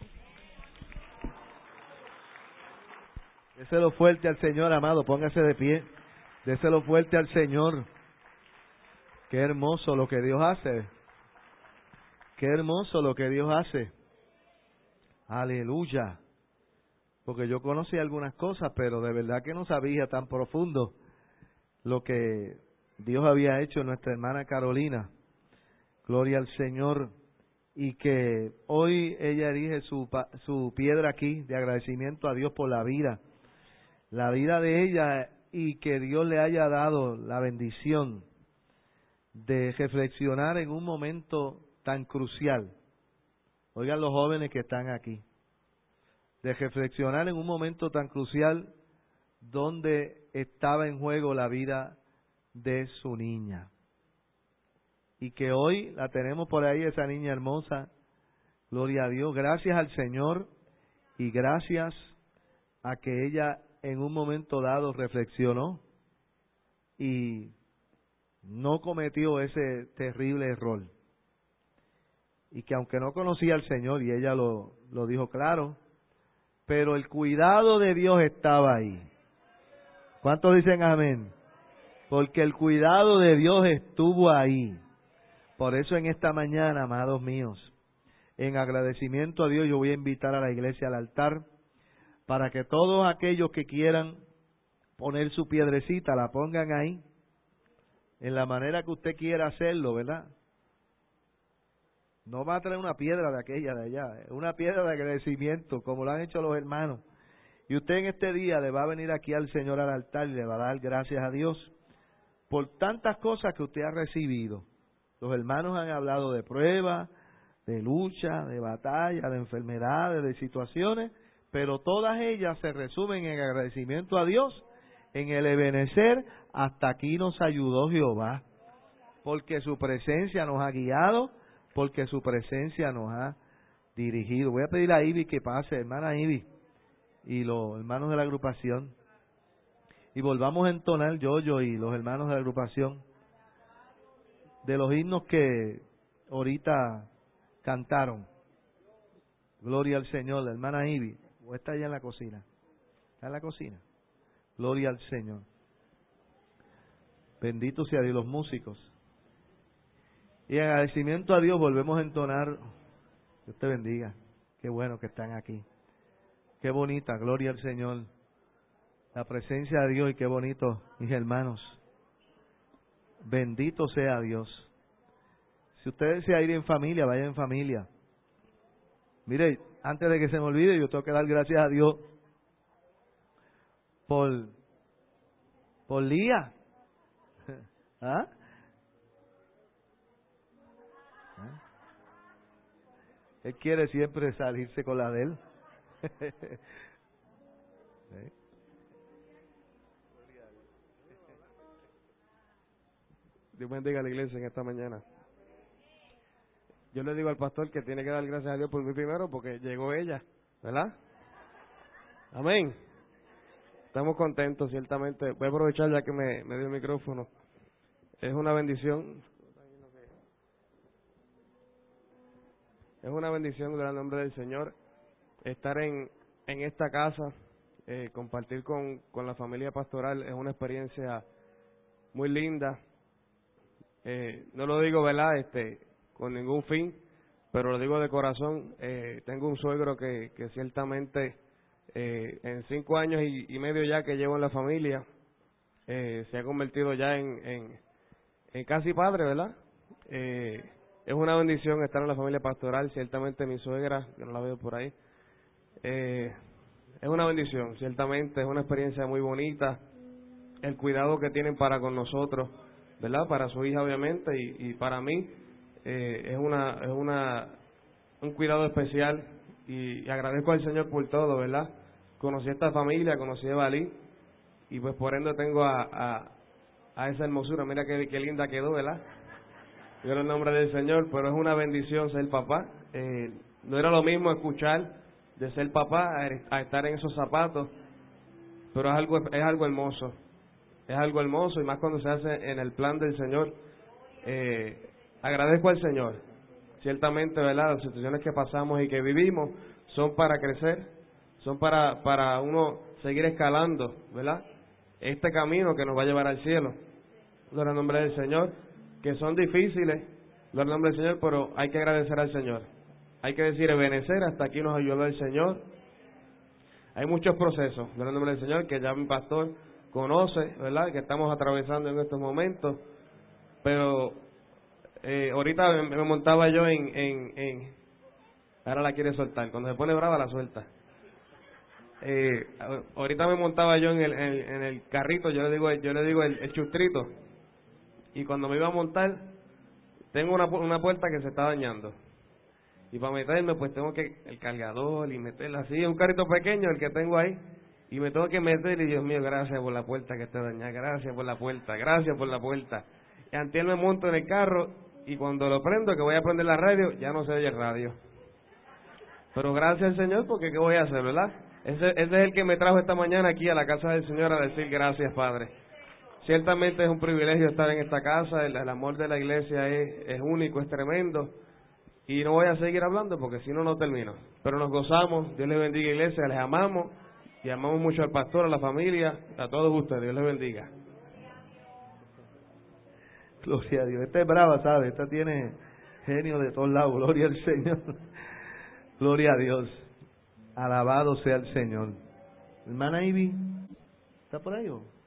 Déselo fuerte al Señor, amado, póngase de pie. Déselo fuerte al Señor. Qué hermoso lo que Dios hace. Qué hermoso lo que Dios hace. Aleluya. Porque yo conocí algunas cosas, pero de verdad que no sabía tan profundo lo que Dios había hecho en nuestra hermana Carolina. Gloria al Señor. Y que hoy ella erige su piedra aquí de agradecimiento a Dios por la vida de ella, y que Dios le haya dado la bendición de reflexionar en un momento tan crucial. Oigan los jóvenes que están aquí, de reflexionar en un momento tan crucial donde estaba en juego la vida de su niña. Y que hoy la tenemos por ahí, esa niña hermosa. Gloria a Dios. Gracias al Señor y gracias a que ella en un momento dado reflexionó y no cometió ese terrible error. Y que aunque no conocía al Señor, y ella lo dijo claro, pero el cuidado de Dios estaba ahí. ¿Cuántos dicen amén? Porque el cuidado de Dios estuvo ahí. Por eso en esta mañana, amados míos, en agradecimiento a Dios, yo voy a invitar a la iglesia al altar para que todos aquellos que quieran poner su piedrecita, la pongan ahí, en la manera que usted quiera hacerlo, ¿verdad? No va a traer una piedra de aquella de allá, una piedra de agradecimiento, como lo han hecho los hermanos. Y usted en este día le va a venir aquí al Señor al altar y le va a dar gracias a Dios por tantas cosas que usted ha recibido. Los hermanos han hablado de pruebas, de lucha, de batalla, de enfermedades, de situaciones, pero todas ellas se resumen en agradecimiento a Dios, en el Ebenecer. Hasta aquí nos ayudó Jehová, porque su presencia nos ha guiado, porque su presencia nos ha dirigido. Voy a pedir a Ivy que pase, hermana Ivy, y los hermanos de la agrupación, y volvamos a entonar yo y los hermanos de la agrupación de los himnos que ahorita cantaron. Gloria al Señor. La hermana Ivy, o está allá en la cocina. Está en la cocina. Gloria al Señor. Bendito sea Dios, los músicos. Y en agradecimiento a Dios volvemos a entonar. Dios te bendiga. Qué bueno que están aquí. Qué bonita, gloria al Señor. La presencia de Dios, y qué bonito, mis hermanos. Bendito sea Dios. Si usted desea ir en familia, vaya en familia. Mire, antes de que se me olvide, yo tengo que dar gracias a Dios por Lía. ¿Ah? Él quiere siempre salirse con la de él. ¿Sí? Dios bendiga a la iglesia en esta mañana. Yo le digo al pastor que tiene que dar gracias a Dios por mí primero, porque llegó ella, ¿verdad? Amén. Estamos contentos, ciertamente. Voy a aprovechar ya que me dio el micrófono. Es una bendición. Es una bendición, en el nombre del Señor, estar en esta casa, compartir con la familia pastoral. Es una experiencia muy linda. No lo digo, ¿verdad?, con ningún fin, pero lo digo de corazón. Tengo un suegro que ciertamente en 5 años y medio ya que llevo en la familia, se ha convertido ya en casi padre, ¿verdad? Es una bendición estar en la familia pastoral. Ciertamente mi suegra, que no la veo por ahí, es una bendición, ciertamente es una experiencia muy bonita, el cuidado que tienen para con nosotros, ¿verdad? Para su hija obviamente, y para mí es un cuidado especial, y agradezco al Señor por todo, ¿verdad? Conocí a esta familia, conocí a Evalí, y pues por ende tengo a esa hermosura. Mira qué linda quedó, ¿verdad? Dios en el nombre del Señor. Pero es una bendición ser papá. No era lo mismo escuchar de ser papá a estar en esos zapatos, pero es algo hermoso. Es algo hermoso, y más cuando se hace en el plan del Señor. Agradezco al Señor ciertamente, ¿verdad?, las situaciones que pasamos y que vivimos son para crecer, son para uno seguir escalando, ¿verdad?, este camino que nos va a llevar al cielo. Gloria al nombre del Señor, que son difíciles, gloria al nombre del Señor, pero hay que agradecer al Señor. Hay que decir, Ebenecer, hasta aquí nos ayudó el Señor. Hay muchos procesos, gloria al nombre del Señor, que ya mi pastor conoce, ¿verdad?, que estamos atravesando en estos momentos, pero ahorita me montaba yo ahora la quiere soltar, cuando se pone brava la suelta. Ahorita me montaba yo en el carrito, yo le digo el chustrito, y cuando me iba a montar, tengo una puerta que se está dañando, y para meterme pues tengo que el cargador y meterla así, es un carrito pequeño el que tengo ahí, y me tengo que meter, y Dios mío, gracias por la puerta que está dañada, gracias por la puerta. Y antes me monto en el carro, y cuando lo prendo, que voy a prender la radio, ya no se oye el radio. Pero gracias al Señor, porque ¿qué voy a hacer, verdad? Ese es el que me trajo esta mañana aquí a la casa del Señor a decir gracias, Padre. Ciertamente es un privilegio estar en esta casa, el amor de la iglesia es único, es tremendo, y no voy a seguir hablando porque si no, no termino. Pero nos gozamos, Dios les bendiga, iglesia, les amamos, y amamos mucho al pastor, a la familia, a todos ustedes, Dios les bendiga. Gloria a Dios. Esta es brava, ¿sabes? Esta tiene genio de todos lados. Gloria al Señor. Gloria a Dios. Alabado sea el Señor. Hermana Ivy, ¿está por ahí o?